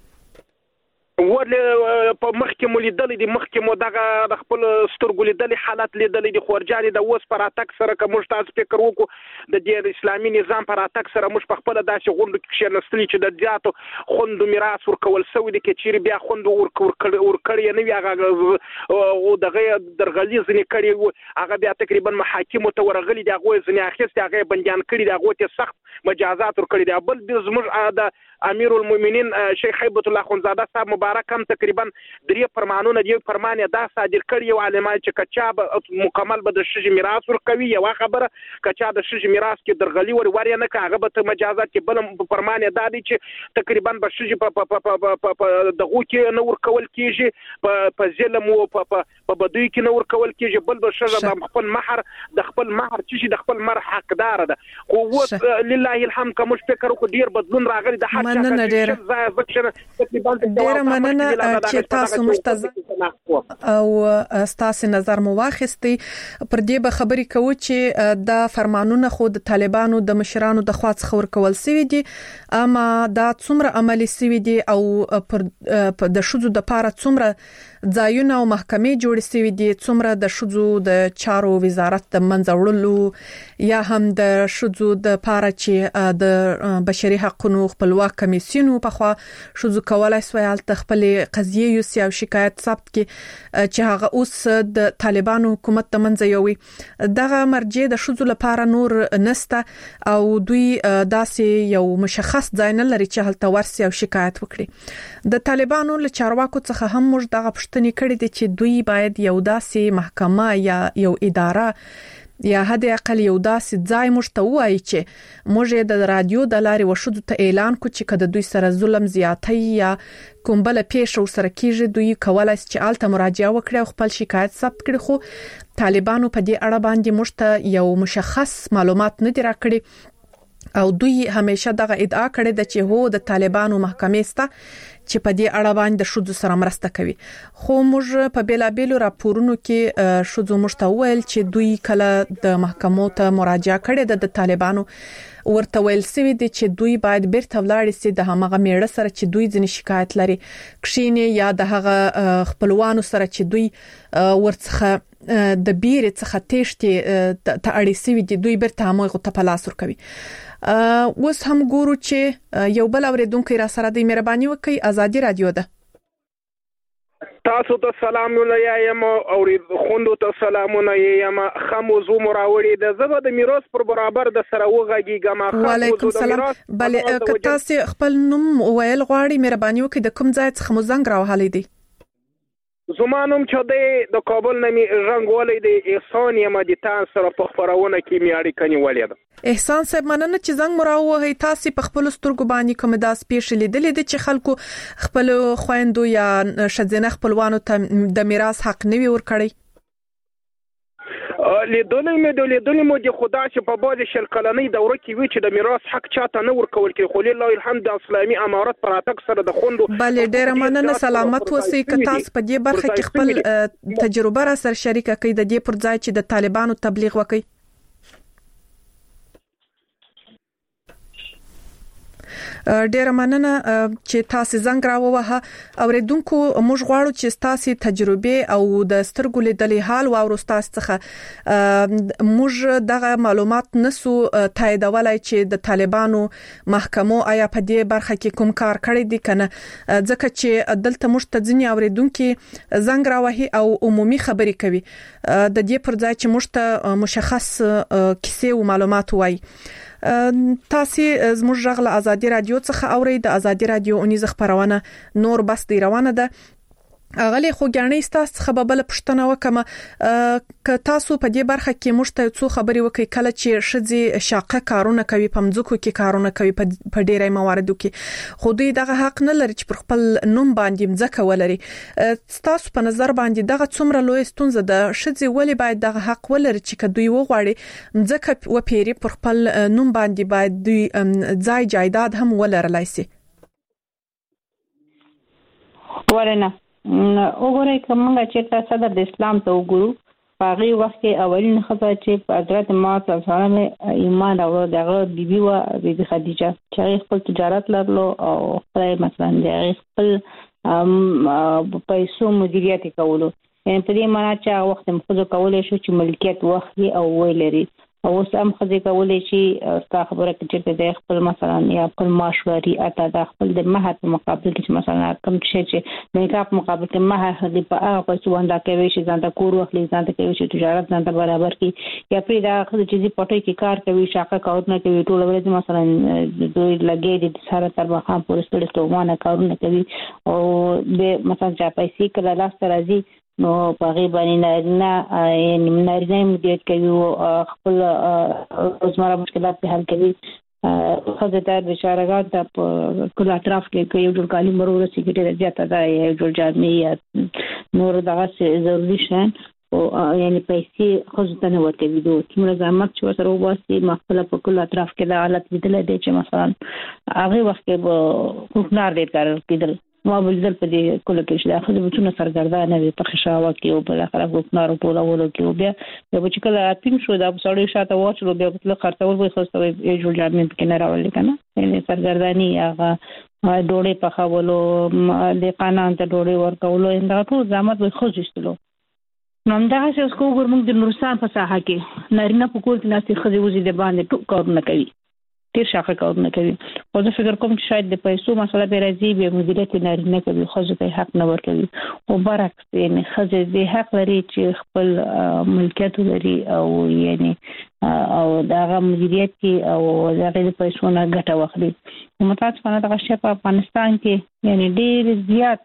ولې په مخکې مو لیدلې دي مخکې مو دغه خپل سترګو لیدلې حالت لیدلې دي خورجانې د اوس پر اتک سره که موږ تاسو فکر وکړو د دې اسلامي نظام پر اتک سره موږ په خپل داسې غونډو کې کښېنستلي چې د زیاتو خوندو میراث ورکول سوی دي کې چیرې بیا خوندو ورکړی نه وي هغه او دغه درغلي ځینې کړي هغه بیا تقریبا محاکمو ته ورغلي دي هغوی ځینې اخیستي هغه بندیان کړي دي هغوی ته سخت مجازات ورکړي دي بل زموږ د امیر المؤمنین شیخ هیبت الله خونزاده صاحب مبارک هم تقریبا درې فرمانونه دی فرمان دا صادر کړی یو عالمان چې کچا مکمل به د شجي میراث ورکوي یو خبره کچا د شجي میراث کې درغلي ور ور نه کاغه به مجازات کې بل فرمان دا دی چې تقریبا به شجي په دغه کې نو ورکول کیږي په ظلم او په بدوی کې نو ورکول کیږي بل به شجه د خپل مہر د خپل مہر چې د خپل مر حقدار ده خو لله الحمد کوم فکر کو ډیر بدلون راغلی د مننه ډیر ډیر مننه چې تاسو مشتزه او تاسو نظر مو واخستي پر دې به خبري کوو چې دا فرمانونه خو د طالبانو د مشرانو د خوا څخه ورکول سوي دي اما دا څومره عملي سوي دي او پر د شذو د پاره څومره ځایونه او محکمې جوړ سوي دي څومره د شذو د چارو وزارت د منځوړلو یا هم د شذو د پاره چې د بشري حقوقو خپلواک کمیسیون په خوا شذو کولای سوال خپل قضیه یو سیاو شکایت ثبت کی چې هغه اوس د طالبانو حکومت د منځ یوي دغه مرجع د شذو لپاره نور نسته او دوی داسې یو مشخص ځای نه لري چې هلته ورسي او شکایت وکړي د طالبانو له چارواکو څخه هم موږ دغه پښتنې کړې دي چې دوی باید یو داسې محکمه یا یو اداره یا هدا اقل یو داسې ځای مشته وایي چې موږ د رادیو د لارې وشو ته اعلان کو چې کده دوی سره ظلم زیاتی یا کوم بل پیښه سره کیږي دوی کولای چې آلته مراجعه وکړي او خپل شکایت ثبت کړي خو طالبانو په دې اړه باندې مشته یو مشخص معلومات نه دی راکړي او دوی همیشه دغه ادعا کړې ده چې هو د طالبانو محکمې ستا چې په دې اړه باندې شذو سره مرسته کوي خو موږ په بیلابېلو راپورونو کې شذو مشتویل چې دوی کله د محکمو ته مراجعه کړې ده د طالبانو ورته ویل سوي دي چې دوی باید بیرته ولاړ شي د هغه میړه سره چې دوی ځنې شکایت لري کښینه یا د هغه خپلوانو سره چې دوی ورڅخه د بیره څخه تېشتي ته اړې سوي دي دوی بیرته هم غو ته پلاس ور کوي اوس هم ګورو چې یو بل اوریدونکو را سره د مهرباني وکي ازادي رادیو ده تاسو ته سلام ولایم او خوندو ته سلامونه یم خموزو مراوړي د زبه د میراث پر برابر د سره وغږیږم وعلیکم السلام بلې که تاسو خپل نوم ویل غواړي مهرباني وکي د کوم ځای څخه مو زنګ راوهلې دي زمانم چې د کابل نمی رنگولې د احسان یم د تاسو سره په خبرونه کې میاري کني ولید احسان صاحب مننه چې زنګ مراوه تاسو په خپل سترګو باندې کوم داس پیښ لیدلې دي چې خلکو خپل خويندو یا شذنه خپلوانو ته د میراث حق نه وي ورکړي لیدلې مې د لیدلې مو د خدا چې په باز شل کلنۍ دوره کې وی چې د میراث حق چاته نه ورکول کې خو لله الحمد اسلامي امارت پر اتک سره د خوندو بل ډېر مننه سلامت وسی ک تاسو په دې برخه کې خپل تجربه را سره شریکه کړئ د دې پر ځای چې د طالبانو تبلیغ وکړي ډېر مننه چې تاسو زنګ راووه اوریدونکو موږ غواړو چې تاسو تجربه او د سترګو لیدلې حال او ورستاس څخه موږ دغه معلومات نسو تاییدولای چې د طالبانو محکمو آیا په دې برخه کې کوم کار کړی دی کنه ځکه چې دلته موږ ته ځینی اوریدونکو زنګ راوهي او عمومي خبري کوي د دې پر ځای چې موږ ته مشخص کیسې او معلومات وایي تاسو زموږ غږ له ازادي رادیو څخه اورئ د ازادي رادیو اونیز خبرونه نور بس دی روانه ده غلي خو ګڼې ستاسو خبربل پښتنه وکم ک تاسو په دې برخه کې مشته څو خبري وکي کله چې شذي شاقه کارونه کوي پمځکو کې کارونه کوي په ډیرای مواردو کې خو دوی دغه حق نه لري چې پر خپل نوم باندې مځکه ولري تاسو په نظر باندې دغه څومره لوی ستونزه ده شذي ولې باید دغه حق ولري چې دوی وغواړي مځکه و پیری پر خپل نوم باندې باید دوی ځای جایداد هم ولرلای شي ورنه وګورئ کومه چې تاسو د اسلام ته وګورو هغه وخت کې اولین خبره چې په حضرت محمد صلی الله علیه وسلم ایمان او دغه بیبي و بیبي خدیجه چې خپل تجارت لرلو او خپل مثلا د خپل پیسو مدیریت کولو یعنی په دې معنی چې هغه وخت مخزو کولای شو چې ملکیت وخت او ویلري او سم خځه کولای شي ستا خبره چې د خپل مثلا یا خپل ماشوري اته د خپل د مهر په مقابل کې مثلا کوم شي چې د کاپ مقابل کې مهر د په هغه پیسو باندې کوي چې ځان د کور وخت ځان ته کوي چې تجارت ځان ته برابر کی یا پرې دا خځه چې په پټي کې کار کوي شاکه کارونه کوي ټول ورځ مثلا دوی لګي د سره تر مخه پورې ستړي تومانه کارونه کوي او د مثلا چا پیسې کله لاس راځي نو په غي باندې نه یعنی منارینه مدیریت کوي او خپل روزمره مشکلات په حل کوي خزه ته بشارهګان ته په کله اطراف کې یو ډول کالي مرور سیګریټ زیاته ده یو ډول جامې نور دغه ضروري شي او یعنی پیسې خزه ته نه ورته ویډیو کومه زحمت چې سره واسي مخفله په کله اطراف کې د حالت بدل دي چې مثلا هغه وخت کې حکمران ډیر کار کېدل ما بلدل په دې کله کې چې د اخر بچونه سرګردانه وي په خشاوه کې او بل اخر حکمران ټول ولو کې بیا د بچ کله اپین شو د سړی شاته واچلو بیا په خرڅول وي خو ستوي جوړ جامې کې نه راولې کنه یعنی سرګردانی هغه ډوړې په خولو د قانون ته ډوړې ورکولو انده ټول زحمت وي خو ځستلو نو دا چې اوس کو ګورمږ د نورستان په ساحه کې نارینه په کول کې ناسي خزي وزي د باندې ټول کارونه کوي تیر شاخه کارونه کوي او زه فکر کوم چې شاید د پیسو مسله به راځي به مدیریت نارینه کوي خو ځکه حق نه ورکوي او برعکس یعنی خزه د حق لري چې خپل ملکیت لري او یعنی او دغه مدیریت کې او دغه د پیسو نه ګټه واخلي متاسفانه دغه شی په افغانستان کې یعنی ډیر زیات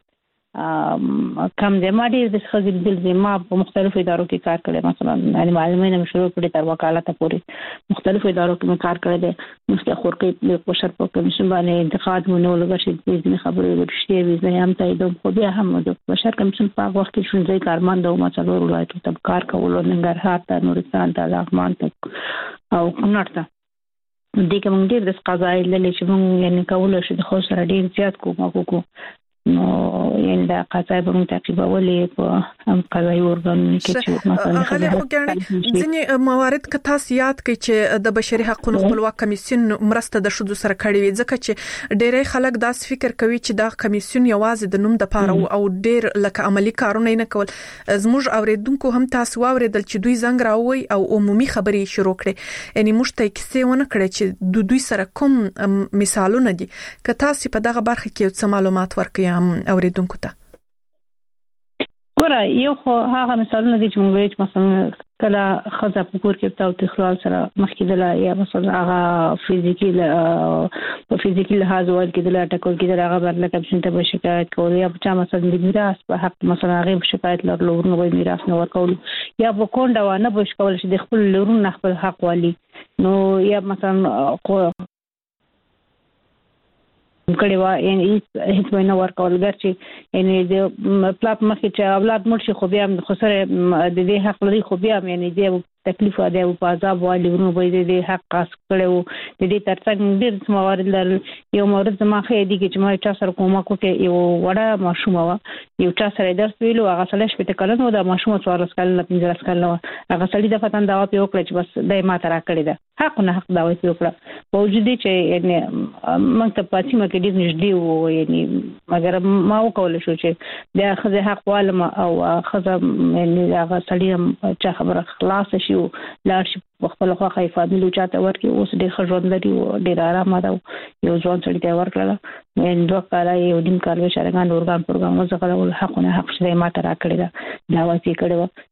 کم د ماډي د خزي د زما په مختلفو ادارو کې کار کړی مثلا یعنی معلومینه مشروع کړی تر وکالت پورې مختلفو ادارو کې کار کړی دی مستخور کې د بشر په کمیشن باندې انتقاد مونږ لږه شي د خبرې ورشي وي زه هم تایید خو بیا هم د بشر کمیشن په وخت کې شون ځای کارمند او مثلا ولایت ته کار کول ننګرهار ته نورستان ته لغمان ته او کونړ ته دې کوم ډیر د قضایي للی چې مونږ یعنی کول شي د خو سره ډیر زیات کوم کو نو یعنی دا قضایي به متعقبولې په هم قضایي ورغلنه کې چې مثلا غلي خو ګڼي ځینې موارد که تاسو یاد کړئ چې د بشري حقوقو خپلواک کمیسیون مرسته د شذو سره کړې وي ځکه چې ډېری خلک دا فکر کوي چې دا کمیسیون یوازې د نوم د پاره او ډېر لکه عملی کارونه نه کول زموږ اوریدونکو هم تاسو اوریدل چې دوی زنګ راوي او عمومي خبرې شروع کړي یعنی موږ ته کیسه ونه کړي چې د دوی سره کوم مثالونه دي که تاسو په دغه برخه کې څه معلومات ورکړئ اوریدونکو ته ګوره یو خو هغه مثالونه دي چې موږ وایو مثلا کله خزه په کور کې تاو تخلال سره مخکېدل یا مثلا هغه فزیکی په فزیکی لحاظ ول کېدل ټکول کېدل هغه برله کمشن ته شکایت کول یا چې مثلا د میراث په حق مثلا هغه شکایت لرلو نو وایي میراث نه ورکول یا په کونډه و نه بش کول چې د خپل لورون خپل حق والی نو یا مثلا کړي وا یعنی هیڅ وینه ورکول ګرځي یعنی د پلاټ مخې چې اولاد مرشي خو بیا خو سره د دې حق لري خو بیا یعنی د تکلیف او د عذاب والی ورو به د حق قاس کړو د دې ترڅنګ ډېر موارد لرل یو مورد زما خې دي چې ما چا سره کومه کوکه یو وړه ماشومه وا یو چا سره درس ویلو هغه سره شپته کلنو د ماشومه څوارلس کلنه پنځلس کلنه هغه سړي د فتن دا په وکړه چې بس دای ما ترا کړی ده حق نه حق دا وایي وکړه موجود دي چې یعنی موږ ته پاتې مکه دې نږدې وو یعنی مګر ما وکول شو چې د خزه حق والم او خزه یعنی هغه سړي چې خبره خلاص شي لاړ شي خپل خو خای فامیل چاته ورکی اوس ډېر خژوند لري او ډېر آرام ده یو ځوان سړی ته ورکړل نو دوه کاله یو دیم کال شرګان اورګان پروګرام وزغله حقونه حق شې ما ته راکړی دا دا وایي کړو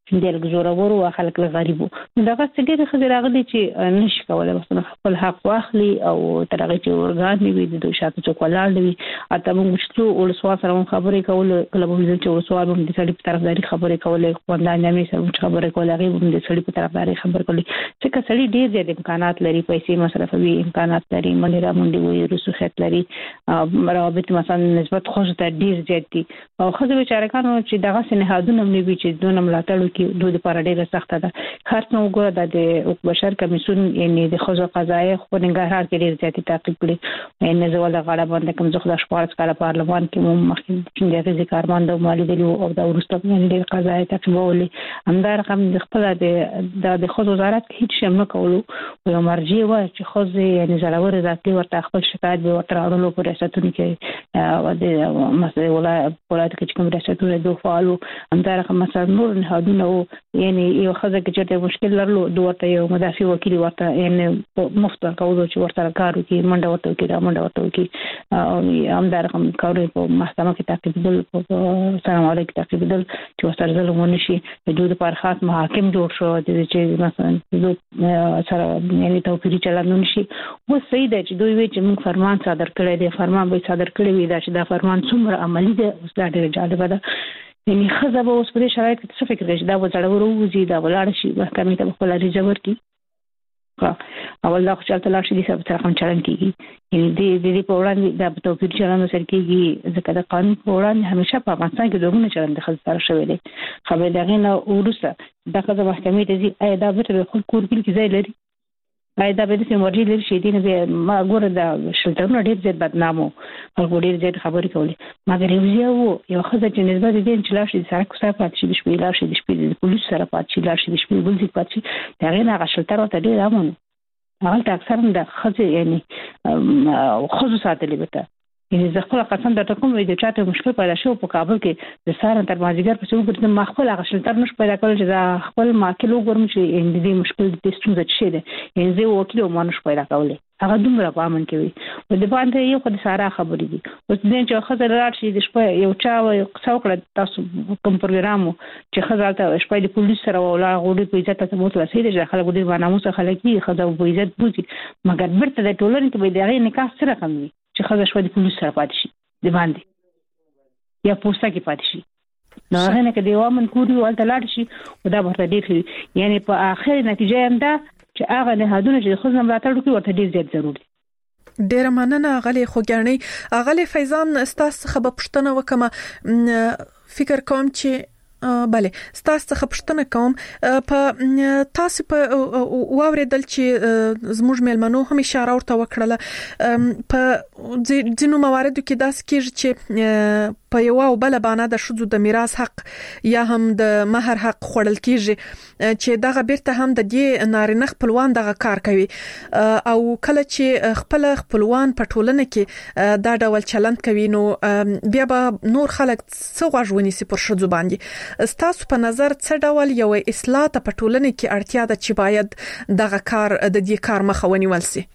د زورور او خلک غریبو دغه څه ډېر خزر راغلي چې نشي کولای مثلا خپل حق واخلي او ترغه چې ورغان وي د دوی شاته څوک ولاړ وي اته موږ مشتو ولسوال سره خبرې کول کله به چې ولسوال هم د سړي په طرفداري خبرې کولې خواندان مې سره خبرې کولې هغه هم د سړي په طرفداري خبرې کولې چې سړي ډېر زیات امکانات لري پیسې مصرفوي امکانات لري منډه منډه وي رسوخت لري روابط مثلا نسبت خو ته ډېر زیات دي او خزه بیچارهانو چې دغه سنهادونه نه وي چې دونه ملاتړ کې دوی لپاره ډېره سخته ده خاص نو وګوره د حقوق بشر کمیسیون یعنی د خزو قضایي خو نګهار کې ډېر زیات تعقیب کړي ان زول غړه باندې کوم ځخ د شپږ کال پارلمان کې مو مخکې چې د ذکرمند او مالي دی او د ورسته یعنی د قضایي تعقیبولې همدار رقم د خپل د د خزو وزارت کې هیڅ شم نه کولو او مرجع و چې خزو یعنی زلاور ذاتي ورته خپل شکایت به ورته راوړلو پر ریاستونو کې او د مسله ولایت کې کوم ریاستونه دوه فعالو همدار رقم مثلا نور نهادونه یعنی یو خزه کې چې مشکل لرلو دوته یو مدافع وکیل ورته یعنی مفت کولو چې ورته کار وکړي منډه ورته وکړي دا منډه ورته وکړي او همدار رقم کاري په محکمه کې تعقیبول په سلام علیکم تعقیبول چې ورته ظلم ونشي د دوی لپاره خاص محاکم جوړ شو چې مثلا سره یعنی توفیری چلند نشي و سید چې دوی وی چې موږ فرمان صادر کړی دی فرمان به صادر کړی وي دا چې دا فرمان څومره عملی دی اوس دا ډېر جالب ده یعنی خزه به اوس په شرایط کې څه فکر دی دا وځړ وروزي دا ولاړ شي محکمې ته خپل ریجور کی اول دا خو چلته لا شي د سبا سره هم چلن کیږي یعنی د دې په وړاندې د توپیر چلن سره کیږي ځکه د قانون په وړاندې همیشه په افغانستان کې دوه چلن د خزه سره شوی دی خبر دغه نه ورسره د خزه محکمې ته ځي اې دا به خپل کور کې ځای لري اې دا به د سیمورجي لري شي دي نه ما ګوره د شلټرونو ډېر زیات بدنامو او ډېر زیات خبرې کولې مګر یو یو خزه چې نسبت دي چې لاش دي سره کوڅه پات شي د شپې لاش دي شپې د پولیس سره پات شي لاش دي شپې بل ځای پات شي دا غیر هغه شلټر ته ډېر امونه هغه اکثر د خزه یعنی خزو ساتلې بته یعنی زه خپل قسم درته کوم وي د چاته مشکل پیدا شو په کابل کې د سارن تر مازیګر په څو ګرځم ما خپل هغه شلټر نش پیدا کول چې دا خپل ماکلو ګرم چې ان دې مشکل د ستونزې شي ده یعنی زه وکیل او مانوش پیدا کولې هغه دومره پامن کوي او د باندې یو خو د سارا خبرې دي اوس دې چې خزه راشي د شپه یو چا یو څوکړه تاسو کوم پروګرامو چې خزه ته شپه د پولیس سره ولا غوډي په عزت ته موت رسیدي چې خلک دې باندې مو خلک یې خزه په عزت بوزي مګر برته د ټولنې ته به دغه نکاح سره کم وي چې خزه شپه د پولیس سره پاتې شي د باندې یا پوسټه کې پاتې شي نو هغه نه کې دیوا من کوړي ولته لاړ شي او دا ورته ډېر یعنی په اخر نتیجه هم دا چې هغه نه هدونه چې خو زم راتړو کې ورته ډېر زیات ضروري ډیر مننه غلي خوګانی غلي فیضان استاس خبر پښتنه وکمه فکر کوم چې bale ستاسو څخه پوښتنه کوم په تاسو په واوریدل چې زموږ مېلمنو هم اشاره ورته وکړه په ځینو مواردو کې داس کېږي چې په یو او بل باندې د شذو د میراث حق یا هم د مہر حق خوړل کېږي چې دغه بیرته هم د دې نارینه خپلوان دغه کار کوي او کله چې خپل خپلوان په ټولنه کې دا ډول چلند کوي نو بیا به نور خلک څه غوښونی سي پر شذو باندې ستاسو په نظر څه ډول یو اصلاح ته په ټولنه کې اړتیا ده چې باید دغه کار د دې کار مخه ونیول شي؟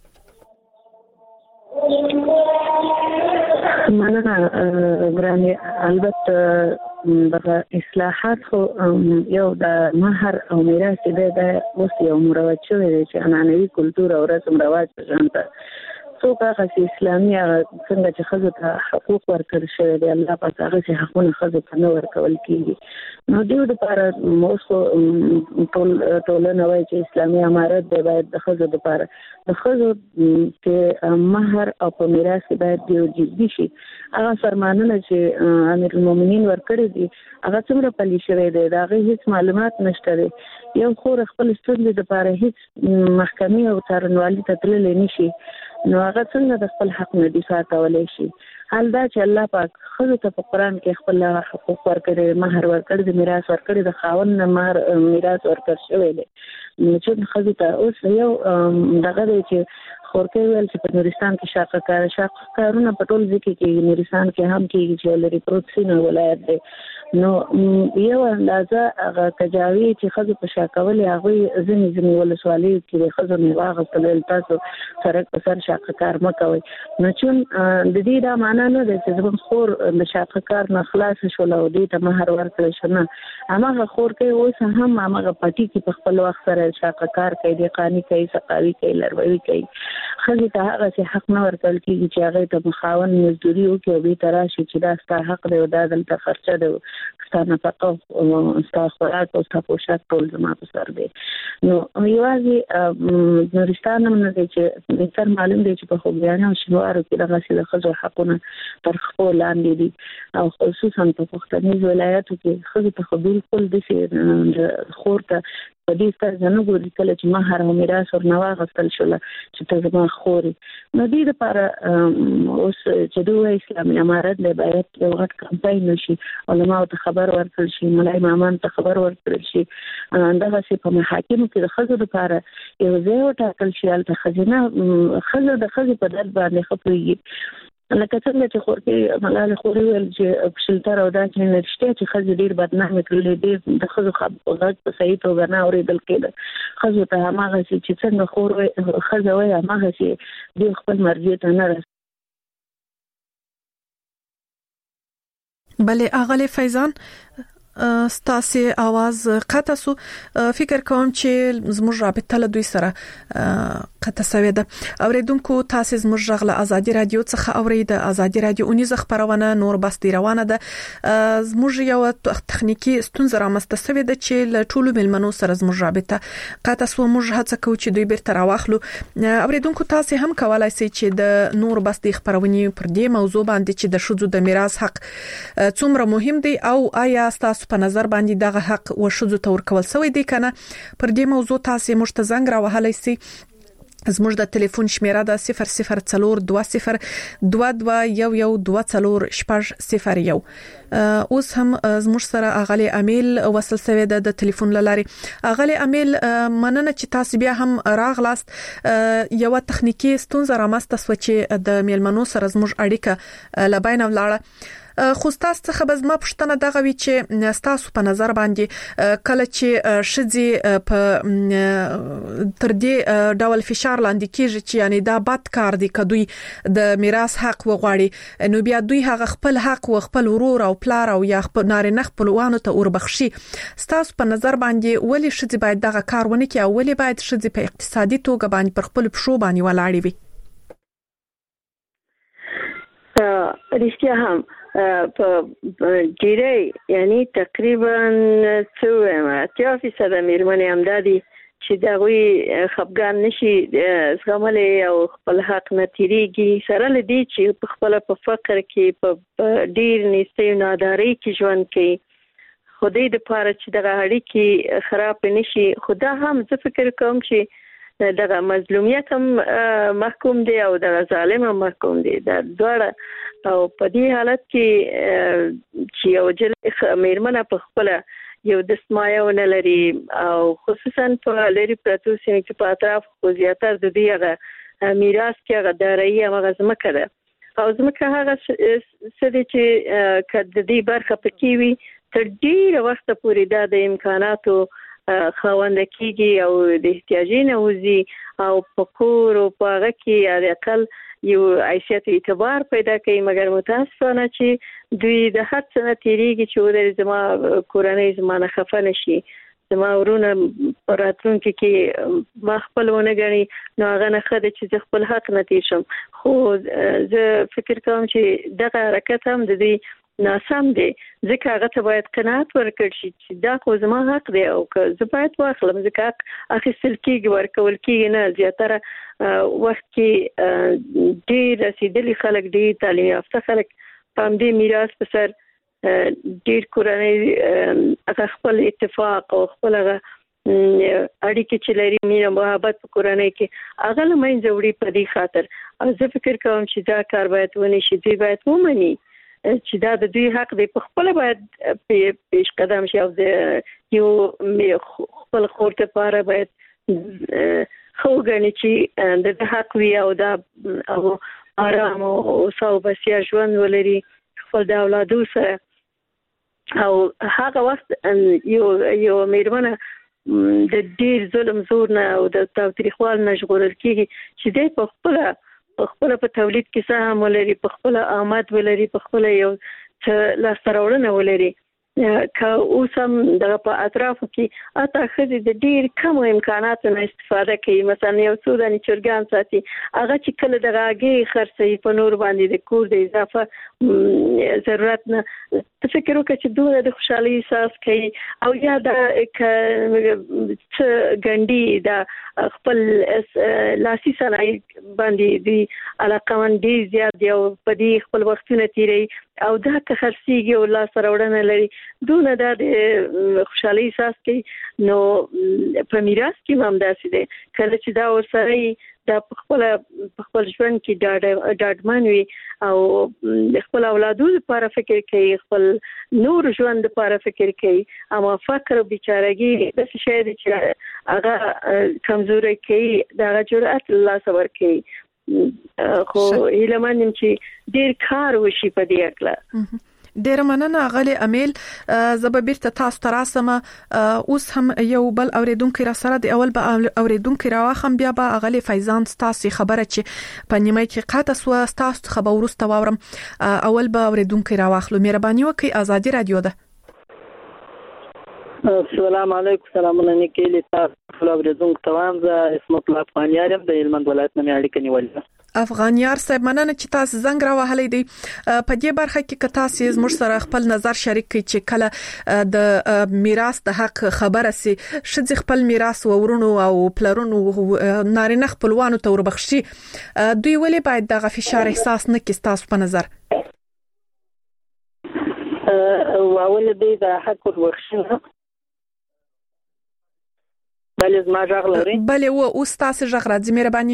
مننه ګرانه البته دغه اصلاحات خو یو د مہر او میراث د اوس یو مروج شوی دی چې عنعنوي کلتور او رسم رواج په ځانته څوک هغه چې اسلامي څنګه چې خزه ته حقوق ورکړل شوی دی الله پاک هغه چې حقونه خزه ته نه ورکول کیږي نو دوی لپاره موږ ټول ټولنه وایي چې اسلامي امارت دی باید د خزه لپاره د خزه چې مہر او په میراث باید یو جدي شي هغه فرمانونه چې امیر المؤمنین ورکړي دي هغه څومره پلي شوی دی دا هغه هیڅ معلومات نشته دی یو خور خپل ستونزې لپاره هیڅ محکمې او څارنوالي ته تللی نشي نو هغه څنګه د خپل حق نه دفاع کولای شي حال دا چې الله پاک خو ته په قران کې خپل حقوق ورکړي مہر ورکړي د میراث ورکړي د خاوند نه مہر میراث ورکړ شوی دی نو چې خو ته اوس یو دغه دی چې خورته ویل چې په نورستان کې شاقه کار شاقه کارونه په ټول ځکه کې نورستان کې هم کې چې لري پروت سینه ولایت دی نو یو اندازه هغه کجاوي چې خزو په شاکول هغه ځنې ځنې ولسوالۍ کې د خزو نیواغه تل تاسو سره په سر شاککار مکوي نو چې د دې دا معنا نه ده چې زموږ خور د شاککار نه خلاص شول او دې ته مہر ورکړل شنه هغه خور کوي اوس هم هغه پټي کې په خپل وخت سره شاککار کوي د قانوني کوي سقاوي کوي لروي کوي خزو ته هغه چې حق نه ورکړل کیږي چې هغه ته مخاون مزدوري وکړي او به تراشي چې دا ستاسو حق دی او دا دلته خرچه ده ستاسو نفقه او ستاسو خوراک او ستاسو پوشاک ټول زما په سر دی نو یوازې نورستان هم نه دی چې مثال معلوم دی چې په خوګیانه او شنوارو کې دغه څه خزو حقونه تر خپل لاندې دي او خصوصا په پښتني ولایتو کې خزو په خبرو کول د خورته په دې ستاسو نه ګوري کله چې مہر او میراث ور نه واغستل شول چې ته زما خوري نو دې لپاره اوس چې دوی اسلامي امارت له باید یو غټ کمپاین وشي علماء ته خبر ورکړل شي مولای امامان ته خبر ورکړل شي دغه چې په محاکمو کې د خزو لپاره یو ځای وټاکل شي البته خزینه خزو د خزو په دل باندې خپلېږي لکه څنګه چې خورکې ملاله خوري ویل چې شلتر او دا چې نشته چې خزو ډیر بدنامه کړل دي د خزو غږ په صحیح توګه نه اورېدل کېده خزو ته هغه چې څنګه خور خزو وي هغه چې د خپل مرګ ته نه رس بله اغلی فیضان ستاسو आवाज قطع سو فکر کوم چې زموږ رابطه له دوی سره قطع شوې ده اوریدونکو تاسو زموږ غږ له ازادي رادیو څخه اورید ازادي رادیو اونیزه خبرونه نور بس دی روانه ده زموږ یو تخنیکی ستونزه رامسته شوې ده چې له ټولو ملمنو سره زموږ رابطه قطع سو موږ هڅه کوو چې دوی بیرته راوخلو اوریدونکو تاسو هم کولای شئ چې د نور بس دی خبرونه پر دې موضوع باندې چې د شذو د میراث حق څومره مهم دی او آیا تاسو په نظر باندې دغه حق و شذو تور کول سوی دی کنه پر دې موضوع تاسو مشت زنګ را وهلای سي زموږ د ټلیفون شمیره ده صفر صفر څلور دوه صفر دوه دوه یو یو دوه څلور شپږ صفر یو اوس هم زموږ سره اغلی امیل وصل سوی ده د ټلیفون لارې اغلی امیل مننه چې تاسو بیا هم راغلاست یو تخنیکی ستونزه رامسته سو چې د میلمنو سره زموږ اړیکه لباین ولاړه خو تاسو څخه به زما پوښتنه دغه وی چې تاسو په نظر باندې کله چې شذي په تر دې ډول فشار لاندې کیږي چې یعنی دا بد کار دی کدوې د میراث حق وغواړي نو بیا دوی هغه خپل حق او خپل ورور او پلار او یا خپل نارینه خپلوانو ته وربخشي تاسو په نظر باندې ولی شذي باید دغه کار ونه کوي او ولی باید شذي په اقتصادي توګه باندې پر خپل پښو باندې ولاړ وي رښتیا هم په ډیری یعنی تقریبا څو اتیا فیصد میرمنې همدادي چې دغوی خپګان نشي زغملې او خپل حق نه تیریږي سره لدی چې په خپل په فقر کې په ډیر نيستي ناداري کې ژوند کوي خدای د پاره چې دغه اړیکې خراب نشي خدا هم زه فکر کوم چې دغه مظلومیت هم محکوم دی او دغه ظالم هم محکوم دی دا دواړه او په دې حالت کې چې یو جل میرمنه په خپل یو د سمایونه لري او خصوصا په لري پروتو سیمه کې په اطراف خو زیاتره د دې هغه میراث کې هغه دارایي هغه ځمکه ده او ځمکه هغه څه دي چې کله دې برخه پکې وي تر ډیره وخت پورې دا د امکاناتو خوند کیږي او د احتیاجي نوزي او پکور او پاغه کې علي اقل یو عیشت اعتبار پیدا کوي مګر متاسفانه چې دوی د هر څه نه تیریږي چې ودرې زما کورنۍ زمانه خفه نشي زما ورونه پراتونکو کې ما خپل ونه غني نو هغه نه خده چې خپل حق نه تیشم خو زه فکر کوم چې دغه حرکت هم د دې ناسم دی ځکه هغه ته باید قناعت ورکړ شي چې دا خو زما حق دی او که زه باید واخلم ځکه اخیستل کېږي ورکول کېږي نه زیاتره وخت کې ډېر رسیدلي خلک ډېر تعلیم یافته خلک په همدې میراث په سر ډېر کورنۍ هغه خپل اتفاق او خپل هغه اړیکې چې لري مینه محبت په کورنۍ کې هغه له منځه وړي په دې خاطر او زه فکر کوم چې دا کار باید ونی شي دوی باید ومني چې دا د دوی حق دی په خپل باید پیش قدم شي او یو خپل خورته لپاره باید خو غني چې د حق وي او دا او آرام او صوبسیا ژوند ولري خپل د اولادو سره او هغه وخت یو یو میرمنه د ډیر ظلم زور نه او د تاوتریخوال نه ژغورل کیږي چې د په خپل په خپل په تولید کې سهم ولري، په خپل آمد ولري، په خپل یو څه لاسته ولري. که اوس هم دغه په اطرافو کې اته ښځې د ډېر کمو امکاناتو نه استفاده کوي. مثلا یو څو دانې چرګان ساتي، هغه چې کله دغه هګۍ خرڅوي په نور باندې د کور د اضافه ضرورت نه، ته فکر وکړه چې دومره د خوشحالۍ احساس کوي. او یا د څه ګنډي د خپل لاسي صنایع باندې د علاقمند ډېر زیات دی او په دې خپل وختونه تیروي او دا که خرڅېږي او لاسته راوړنه لري، دونه دا د خوشحالۍ احساس کوي. نو په میراث کې هم همداسې دی. کله چې دا ورسره دا په خپل په خپل ژوند کې ډاډمن وي او خپل اولادو لپاره فکر کوي، خپل نور ژوند لپاره فکر کوي، اما فقر او بیچارهګي داسې شی دی چې هغه کمزوري کوي، دا جرأت الله صبر کوي. خو هیله منم چې ډیر کار وشي په دې اړه. ډیر مننه غالي امیل. زب بیرته تاسو تراسمه اوس هم یو بل اوریدونکو را سره دی. اول به اوریدونکو را واخم، بیا به غالي فیضان تاسو خبره چې په نیمه کې قاطه سو تاسو خبر ورسته واورم. اول به اوریدونکو را واخلو. مهرباني وکي، ازادي رادیو ده. السلام علیکم. سلامونه نیکلی تاسو اوریدونکو توام ز اسمت الله افغانیارم د هلمند ولایت نه اړیکه نیولې. افغانیار صاحب مننه چې تاسو زنګ را وهلې دی. په دې برخه کې که تاسو زموږ سره خپل نظر شریک کړئ چې کله د میراث د حق خبره سي شځ خپل میراث ورونو او پلرونو نارینه خپلوانو ته وربخشي، دوی ولې باید دغه فشار احساس نه کړي تاسو په نظر؟ اول دې د حق وربخشنه بلې زما ژغ لري. بلې و اوس تاسو ژغ راځي. مهرباني.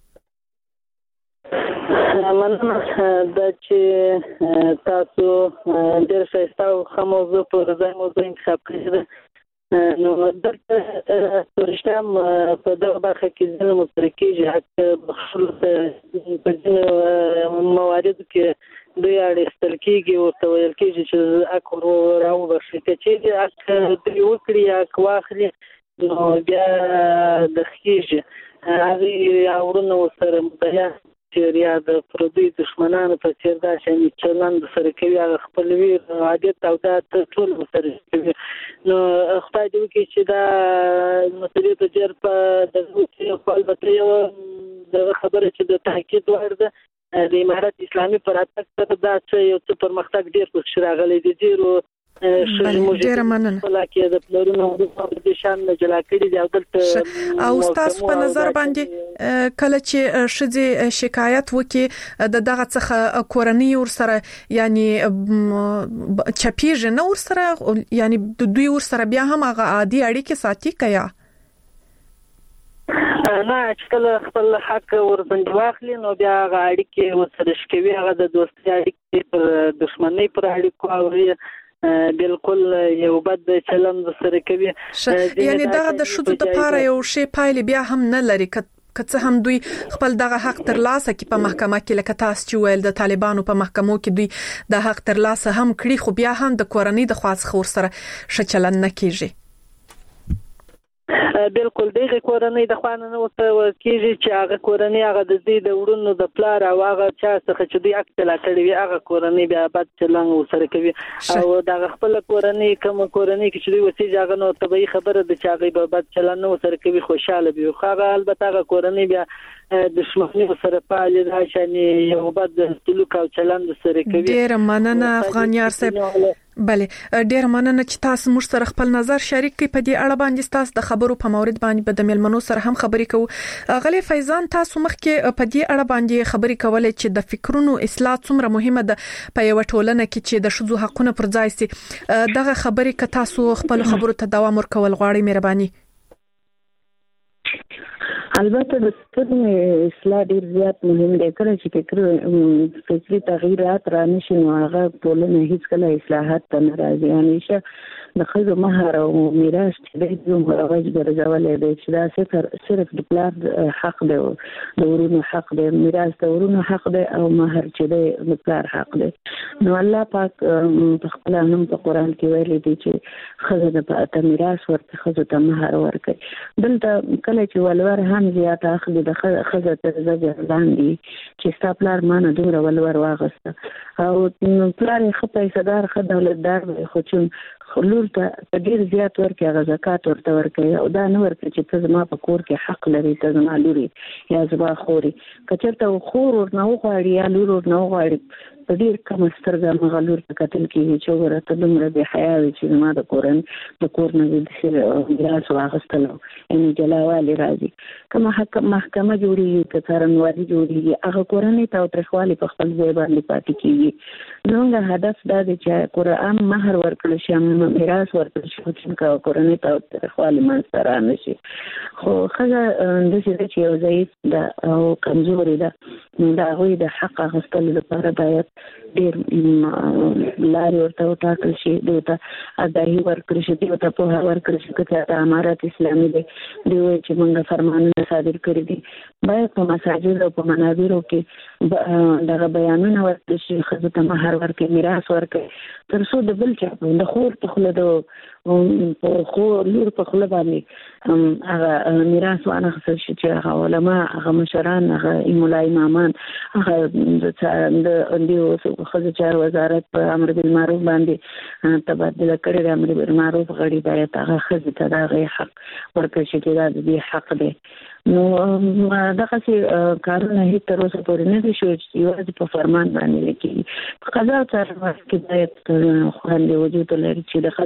مننه دا چې تاسو ډېر ښایسته او ښه موضوع پر ځای موضوع انتخاب کړې ده. نو دلته رښتیا په دغه برخه کې ځینې مصرح کېږي حق بخښلو ته په ځینو مواردو کې دوی اړیستل کېږي، ورته ویل کېږي چې حق ور راوبخښي. که چیرې حق دوی وکړي یا حق واخلي نو بیا د خېږي هغې یا ورونه ورسره متحد یا د پردیو دشمنانو په څېر داسې چلند سره کوي، هغه خپل ویر عادت او دا ټول سره کوي. نو خدای دې وکړي چې دا مسؤلیت ډېر په دغه کې البته یو دغه خبره چې د تحقیق وړ ده د امارت اسلامي پر اتاک سره دا چې یو څه پرمختګ ډېر پکې راغلی دی. ډېرو ډیر مننه. ولکه د پلرونو د شان جلا کړي دی او دلته او تاسو په نظر باندې کله چې شذ شکایت وکي د دغه څخه کورنۍ ور سره یعنی چپیږي نو ور سره یعنی د دوی ور سره بیا هم هغه عادي اړیکې ساتي کیا نه چې کله خپل حق ورباندې واخلي نو بیا هغه اړیکې ورسره شکوي، هغه د دوستۍ اړیکې پر دښمنۍ پر اړیکو او بالکل یو بد چلند سره کوي. یعنی دغه د شذو د پاره یو شی پایل بیا هم نه لري کته هم دوی خپل دغه حق تر لاسه کې په محکمه کې لکه تاسو چې ویل د طالبانو په محکمو کې دوی د حق تر لاسه هم کړی، خو بیا هم د کورنۍ د خاص خور سره ش چلند نه کیږي. بالکل دغه کورنۍ د خوانه نو ته کیږي چې هغه کورنۍ هغه د دې د وړونو د پلار او هغه چا څخه چې دوی اکتل کړی وي هغه کورنۍ بیا بد چلنګ سره کوي او د خپل کورنۍ کوم کورنۍ کې چې دوی وسیږي هغه نو طبيعي خبره د چې هغه بد چلنګ سره کوي خوشاله وي، خو هغه البته هغه کورنۍ بیا دښمنۍ سره پالي دا چې یو بد سلوک او چلند سره کوي. ډیر مننه افغانیار صاحب. بله ډیر مننه چې تاسو موږ سره خپل نظر شریک کړئ په دې اړه باندې. تاسو د خبرو په مورید باندې په د ملمنو سره هم خبرې کوو. غلي فیضان تاسو مخکې په دې اړه باندې خبرې کولې چې د فکرونو اصلاح څومره مهمه ده په یو ټولنه کې چې د شذو حقونه پر ځای سي. دغه خبرې ک تاسو خپل خبرو ته دوام ورکول غواړئ مهرباني. البته د فکر اصلاح ډیر زیات مهم دی. کله چې فکر فکري تغییرات رانشي نو هغه ټولنه هیڅ کله اصلاحات ته ناراضي. همیشه د خزو مهر او میراث چې د یو راوځي ګرځولې دی چې دا صرف صرف د پلار حق دی، د ورونو حق دی، میراث د ورونو حق دی او مهر چې دی د پلار حق دی. نو الله پاک په خپل هم په قران کې ویلي دی چې خزو د پاته میراث ورته خزو ته مهر ورکړي. دلته کله چې ولور هم زیات اخلي د خزو ته زجر لاندې چې ستا پلار مانه دومره ولور واغسته او پلار یې ښه پیسه‌دار ښه دولتدار وي خو چې لور ته ډیر زیات ورکړي هغه زکات ورته ورکړي او دا نه ورکړي چې ته زما په کور کې حق لري، ته زما لوري یا زما خوري. که چېرته خور ورنه وغواړي یا لور ورنه وغواړي په ډیر کم سترګه هغه لور ته کتل کېږي چې وګوره ته دومره بې حیا وي چې زما د کورن د کور نه دې میراث واخیستلو، یعنې جلاوالي راځي. که محکمه جوړېږي که څارنوالي جوړېږي هغه کورنۍ تاوتریخوالي په خپل ځای باندې پاتې کېږي. زموږ هدف دا دی چې قرآن مهر ورکړل شي، میراث ورکړل شي چې کورنۍ تاوتریخوالي منځته رانشي. خو ښځه داسې ده چې یو ضعیف ده او کمزورې ده، د هغوی د حق اخیستلو لپاره باید ډېر لارې ورته وټاکل شي، دوی ته آګاهي ورکړل شي، دوی ته پوهه ورکړل شي. که د امارت اسلامي دی دوی وایي چې موږ فرمانونه صادر کړي دي، باید په مساجد او په منابرو کې دغه بیانونه ورکړل شي، ښځو ته مهر ورکړي، میراث ورکړي، تر څو د بل چا د خور په خوله د خور لور په خوله باندې هغه میراث وانخیستل شي چې هغه علما، هغه مشران، هغه ملا امامان، هغه د ښځو چارو وزارت په امر بالمعروف باندې تبادله کړې د امر بالمعروف غړي باید هغه ښځې ته د هغې حق ورکړل شي چې دا د دې حق دی. نو دغسې کارونه هېڅ تر اوسه پورې نه دي شوي چې یوازې په فرمان باندې لیکېږي. په قضا او څارنوال کې باید خوندې وجود ولري چې د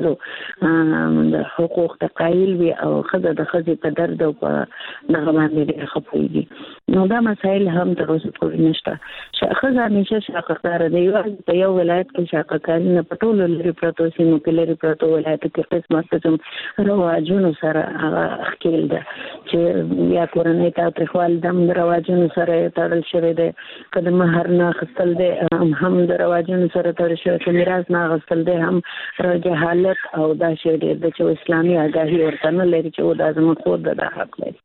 ښځو د حقوق ته قایل وي او ښځه د ښځې په درد او په دغه باندې ډېر ښه پوهېږي. نو دا مسایل هم تر اوسه پورې نشته. ښځه همیشه شاقه ده، یوازې په یو ولایت کې شاقه کاري نه، په ټولو لرې پرتو سیمو کې لرې پرتو ولایتو کې قسمه قسم رواجونو سره هغه ښکېل ده چې یا کورنۍ تاوتریخوالي د هم د رواجونو سره تړل شوی دی، که د مهر نه اخیستل دی هم د رواجونو سره تړل شوی، که میراث نه اخیستل دی هم جهالت او دا شی ډېر دی چې اسلامي آګاهي ورته نه لري چې دا زموږ خور ده، دا حق لري.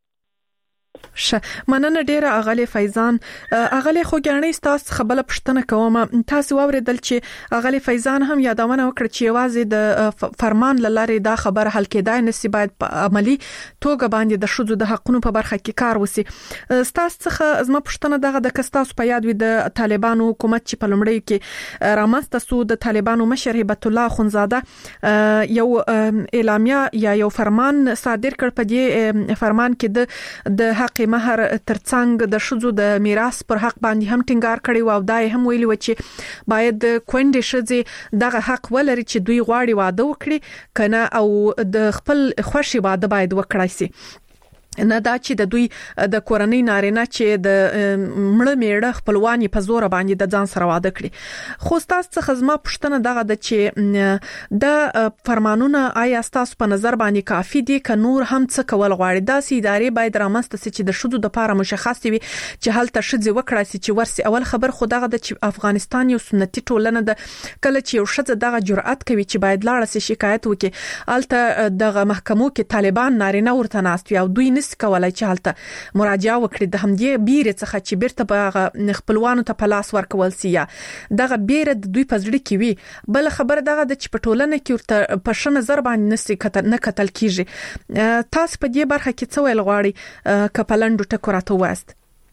شه مننه ډیره اغلی فیضان. اغلی خو ګڼې تاسو خبره پښتنه کوم، تاسو واوریدل چې اغلی فیضان هم یادونه وکړه چې یوازې د فرمان لاره دا خبره حل کېدای نسی، باید په عملی توګه باندې د شذو د حقونو په برخه کې کار وسی. تاسو څخه زما پښتنه دغه د کستاسو په یاد وي د طالبانو حکومت چې په لومړی کې رامنځته سو، د طالبانو مشر هبت الله خونزاده یو اعلامیه یا یو فرمان صادر کړ. په دې فرمان کې د حق مهر ترڅنګ د شذو د میراث پر حق باندې هم ټینګار کړی او دا هم ویلي و چې باید کونډې ښځې دغه حق ولري چې دوی غواړي واده وکړي کنه او د خپل خوښي واده باید وکړای شي، نه دا چې د دوی د کورنۍ نارینه چې د مړه میړه خپلوانی په زور باندې د ځان سره واده کړي. خو تاسو څخه زما پوښتنه دغه د چې د فرمانونه آیا تاسو په نظر باندې کافي دي که نور هم څه کول غواړي؟ دا سي ادارې باید رامنځته شي چې د شذو د لپاره مشخص وي چې هلته ښځې وکړای شي چې ورسي. اول خبر خو دغه د چې افغانستان یو سنتي ټولنه ده، کله چې یو ښځه دغه جرأت کوي چې باید لاړه شي شکایت وکړي، الته دغه محکمو کې طالبان نارینه ورته ناست وي او دوی کولای چې حالته مراجعه وکړي د همدې بیره څخه چې بیرته په خپلوانو ته په لاس ورکول سي، یا دغه بیره د دوی په زړه کې وي. بل خبر دغه د چې په ټولنه کې ورته په ش نظر باندې نسي کتل نه کتل کیږي. تاسو په دې برخه کې څه ویل غواړي کپلندو ټکو راته واست؟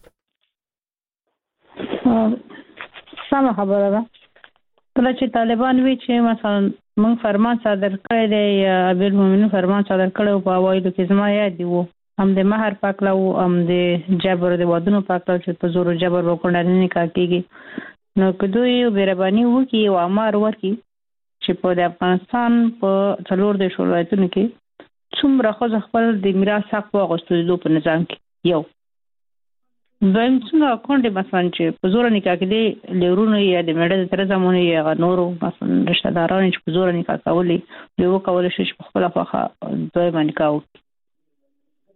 سم خبره ده. کله چې طالبان وی چې مثلا موږ فرمان صادر کړی دی یا امیر المؤمنین فرمان صادر کړو په وایلو کې زما یاد دی وو هم د مہر پاکلو هم د جبر د ودونو پاکلو چې په زور جبر وکړل نه کا کیږي. نو کدوې بیربانی وکي او امر ورکی چې په د افغانستان په څلور د شولایتونو کې څومره خو خپل د میراث حق واغستلو په نظام کې یو دویم څنګه کونډه مثلا چې په زور نکاح کې لورونو یا د مړه تر زمونه یا نورو مثلا رشتہ داران چې په زور نکاح کولې یو کول شي په خپل خواخه دوی باندې کاو.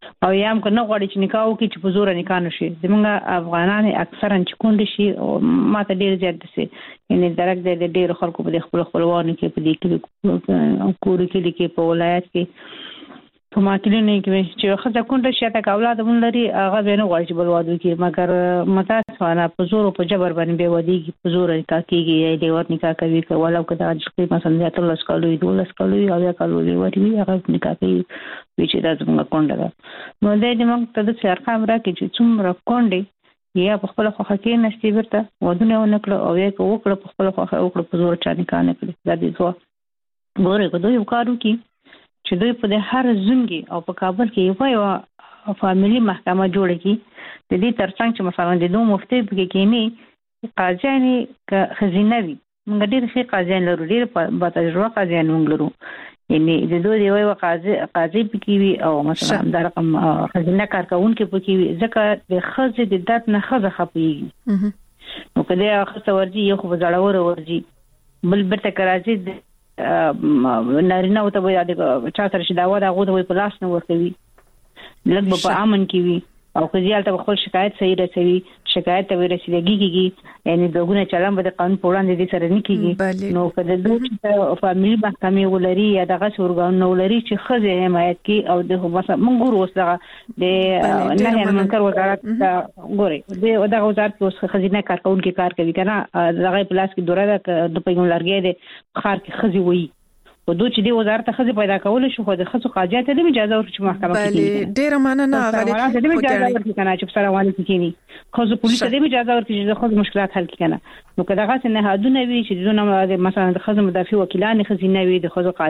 او یا هم کنه غواړي چې نکاح وکړي چې په زور نکاح نشي زمونږ افغانان اکثرا چې کونډ شي ماته ډیر زیات دي یعنی درک د ډیر خلکو په خپل خپلوانو کې په دې کې کور کې کې په ولایت کې په ماکلینه کې چې خزه کونډه شي تا اولاد مون لري هغه به نه غواړي چې بل واده وکړي مګر متاسفانه په زور او په جبر باندې به ودیږي په زور نکاح کیږي یا دې ور نکاح کوي ولو کدا چې مثلا د تل سکالوي دولس کالوي او یا کالوي وري هغه نکاح کوي چې دا څنګه کونډه ده نو دې موږ ته د څرخام راکې چې څومره کونډه یا په خپل خوخه کې نشي ورته ودونه ونکړه او یا وکړه په خپل خوخه وکړه په زور چا نکاح نه کړي دا دې ځو ګوره کو دوی کارو کې چې دوی په هر زونګي او په کابل کې یو یو فاميلي محکمه جوړه کی د دې ترڅنګ چې مثلا د دوه مفتي په کې کېنی قاضیانی ک خزینوي موږ ډېر ښه قاضیان لرو ډېر په تجربه قاضیان موږ لرو یعنی د دوی یو قاضي قاضي په کې وي او مثلا د رقم خزینه کارکونکو په کې وي ځکه د خزې د دات نه خزه خپيږي نو کله خزه ورځي یو خو ځړاور ورځي بل برته کراځي نارینه او ته وایي دا چا سره شي دا و دا غوته وي په لاس نه ورکوي لږ په امن کې وي او کله ته خپل شکایت صحیح رسوي شکایت ته ورسېږي کیږي یعنی دغه چلن به د قانون په وړاندې دي سره نه کیږي نو کله د دوی فاميلي محکمې ولري یا دغه ورګان ولري چې خزه حمایت کی او د مثلا موږ ورو سره د نه منکر وزارت ګوري د دغه وزارت کې خزینه کارکونکو کار کوي کنه دغه پلاس کې دوره د پیغام لارګي د خار کې خزي وي او دوی چې د وزارت خزي پیدا کول شو خو د خزو قاضیات ته اجازه ورکړي محکمه کې بله ډیر مننه غالي د اجازه ورکړي کنه چې سره وانه کېنی خو پولیس ته اجازه ورکړي چې د خزو مشکلات حل کړي کنه نو کله هغه څنګه هادونه وی چې دونه مثلا د خزو مدافع وکیلان خزینه وی د خزو